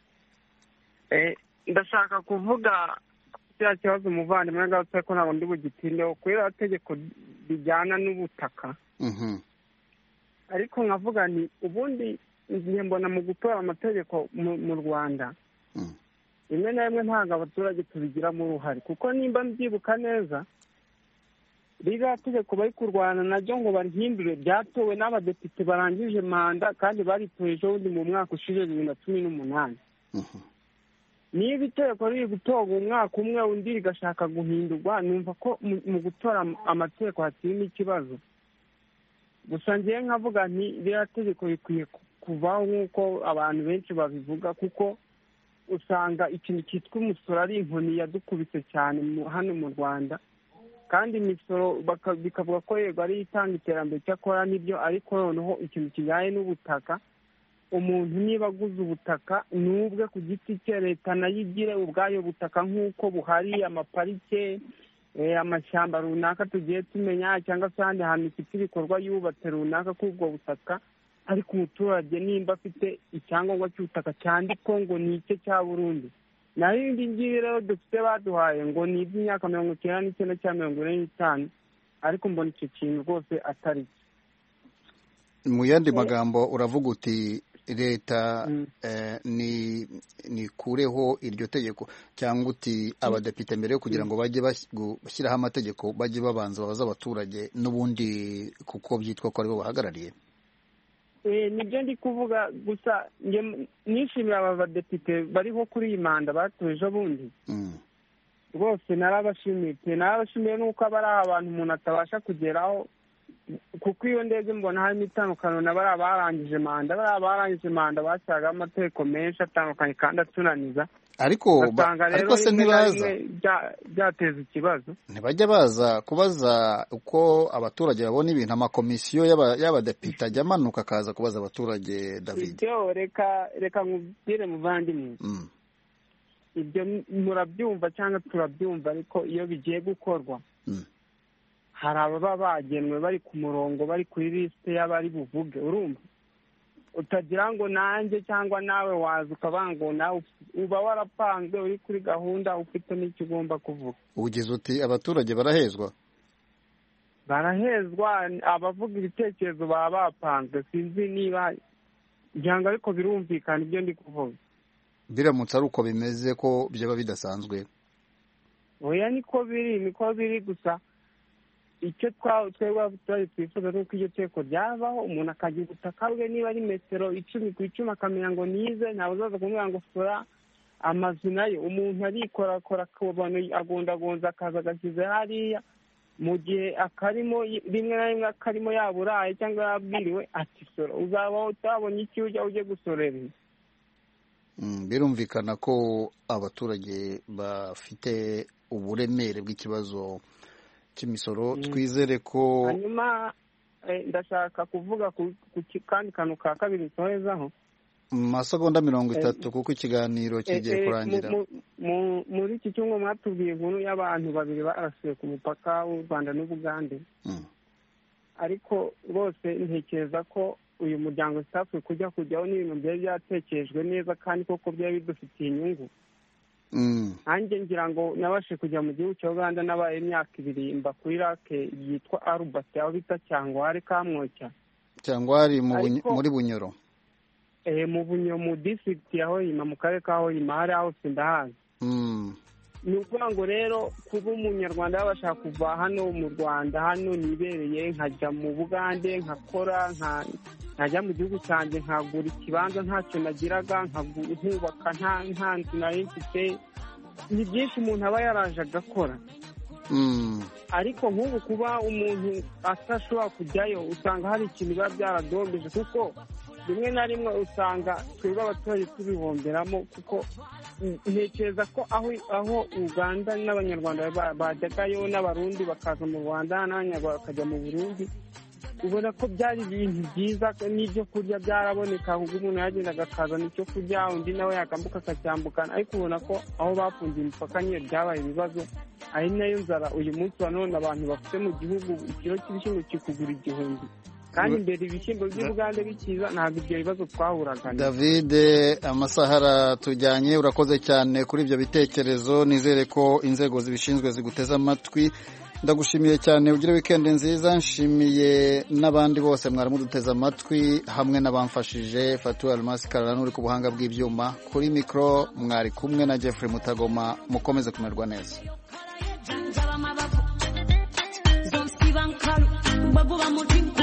Ndashaka kuvuga cya kibazo umuvandimwe ngatse ko ntabwo ndi bugitindeho kubera tegeko bijyana n'ubutaka. Ariko nkavuga ni ubundi ngiye mbona mu gutora amategeko mu Rwanda rimwe na rimwe ntabwo abaturage tubigiramo uruhare, kuko nimba mbyibuka neza ririya tegeko bari kurwana naryo ngo barihindure ryatowe n'abadepite barangije manda kandi baritoye ejobundi mu mwaka ushize 2018. Niba itegeko riri gutorwa umwaka umwe undi rigashaka guhindurwa, numva ko mu gutora amategeko hakirimo ikibazo. Gusa ngiye nkavuga nti ririya tegeko rikwiye kuvaho nk'uko abantu benshi babivuga, kuko usanga ikintu cyitwa umusoro ari inkoni yadukubise cyane hano mu Rwanda, kandi imisoro bikavuga ko yego ari itanga iterambere cyakora n'ibyo, ariko noneho ikintu kijyanye n'ubutaka, umuntu niba aguze ubutaka nubwe ku giti cye, leta nayo igire ubwayo butaka nk'uko buhari amaparike, amashyamba runaka tugiye tumenya, cyangwa se ahandi hantu ifite ibikorwa yubatse runaka kuri ubwo butaka, ariko umuturage nimba afite icyangombwa cy'ubutaka cyandikwa ngo ni icye cya Burundi. Naho ibindi ngibi rero dufite baduhaye ngo ni iby'imyaka 99 cyangwa 45, ariko mbona icyo kintu rwose atari cyo. Mu yandi magambo uravuga uti leta ni kureho iryo tegeko, cyangwa uti abadepite mbere yo kugira ngo bajye bashyiraho amategeko bajye babanza babaza abaturage n'ubundi kuko byitwa ko aribo bahagarariye. Nibyo ndi kuvuga, gusa nishimira aba badepite bariho kuri iyi manda batoje bundi. rwose narabashimiye nuko aba ari abantu umuntu atabasha kugeraho, kuko iyo ndebye mbona harimo itandukano na bariya barangije manda bashyiraga amategeko menshi atandukanye kandi atunaniza, ariko se ntibaza byateza ikibazo. Ntibajya baza kubaza uko abaturage babona ibintu, amakomisiyo y'abadepite ajya amanuka akaza kubaza abaturage. David, ibyo reka nkubwire muvandimwe, ibyo murabyumva cyangwa turabyumva, ariko iyo bigiye gukorwa hari ababa bagenwe bari ku murongo, bari kuri lisite y'abari buvuge. Urumva, utagira ngo nanjye cyangwa nawe waza ukavuga ngo nawe uba warapanzwe uri kuri gahunda ufite n'icyo ugomba kuvuga. Ugize uti abaturage barahezwa, abavuga ibitekerezo baba bapanzwe. Sinzi niba byanga, ariko birumvikana ibyo ndi kuvuga. Biramutse ari uko bimeze ko byaba bidasanzwe? Oya, niko biri gusa icyo twebwe abaturage twifuza ni uko iryo teko ryabaho, umuntu akagira ubutaka bwe, niba ari metero 10 ku 10 akamenya ngo nize, ntawe uzaza kumubwira ngo sora amazu nayo. Umuntu arikorakora akabona agondagonza akaza agashyize hariya, mu gihe akarimo rimwe na rimwe akarimo yaburaye cyangwa yabwiriwe ati sora, uzaba utabonye iki ujye gusorera. Birumvikana ko abaturage bafite uburemere bw'ikibazo cy'imisoro. Twizere ko hanyuma ndashaka kuvuga ku kandi kantu ka kabiri nsorezaho mu masegonda 30 kuko ikiganiro kigiye kurangira. Muri iki cyumweru mwatubwiye inkuru y'abantu babiri barasiwe ku mupaka w'u Rwanda n'Ubugande, ariko rwose ntekereza ko uyu muryango sitafu kujyaho n'ibintu byari byatekerejwe neza kandi koko byari bidufitiye inyungu. Nanjye ngira ngo nabashe kujya mu gihugu cya Uganda, nabaye imyaka 2 mba kuri rake yitwa Arubati, aho bita Cyangwari Kamwoca. Cyangwari muri Bunyoro, mu Bunyoro mu district ya Hoima, mu karere ka Hoima, hari aho sindahazi. Ni ukuvuga ngo rero kuba umunyarwanda yabasha kuva hano mu Rwanda, hano nibereye nkajya mu Bugande nkakora, nkajya mu gihugu cyanjye nkagura ikibanza ntacyo nagiraga, nkubaka nta nzu nari mfite. Ni byinshi umuntu aba yaraje agakora, ariko nk'ubu kuba umuntu atashobora kujyayo usanga hari ikintu biba byaradombeje, kuko rimwe na rimwe usanga twebwe abaturage tubihomberamo, kuko ntekereza ko aho Uganda n'abanyarwanda bajyagayo n'abarundi bakaza mu Rwanda n'abanyarwanda bakajya mu Burundi, ubona ko byari ibintu byiza, n'ibyo kurya byaraboneka, ahubwo umuntu yagendaga akazana icyo kurya, undi nawe yakambuka akacyambukana. Ariko ubona ko aho bafungiye imipaka niyo byabaye ibibazo, ari nayo nzara uyu munsi wa none abantu bafite mu gihugu. Ikiro cy'ibishyimbo kikugura 1000, kandi imbere ibishyimbo by'Ubugande bikiza ntabwo ibyo bibazo twahuraga. David, amasaha aratujyanye, urakoze cyane kuri ibyo bitekerezo. Nizere ko inzego zibishinzwe ziguteze amatwi. Ndagushimiye cyane, ugire weekend nziza. Nshimiye n'abandi bose mwari muduteze amatwi, hamwe n'abamfashije Fatou Almas Karara uri ku buhanga bw'ibyuma. Kuri mikro mwari kumwe na Jeffrey Mutagoma. Mukomeze kumerwa neza. Don't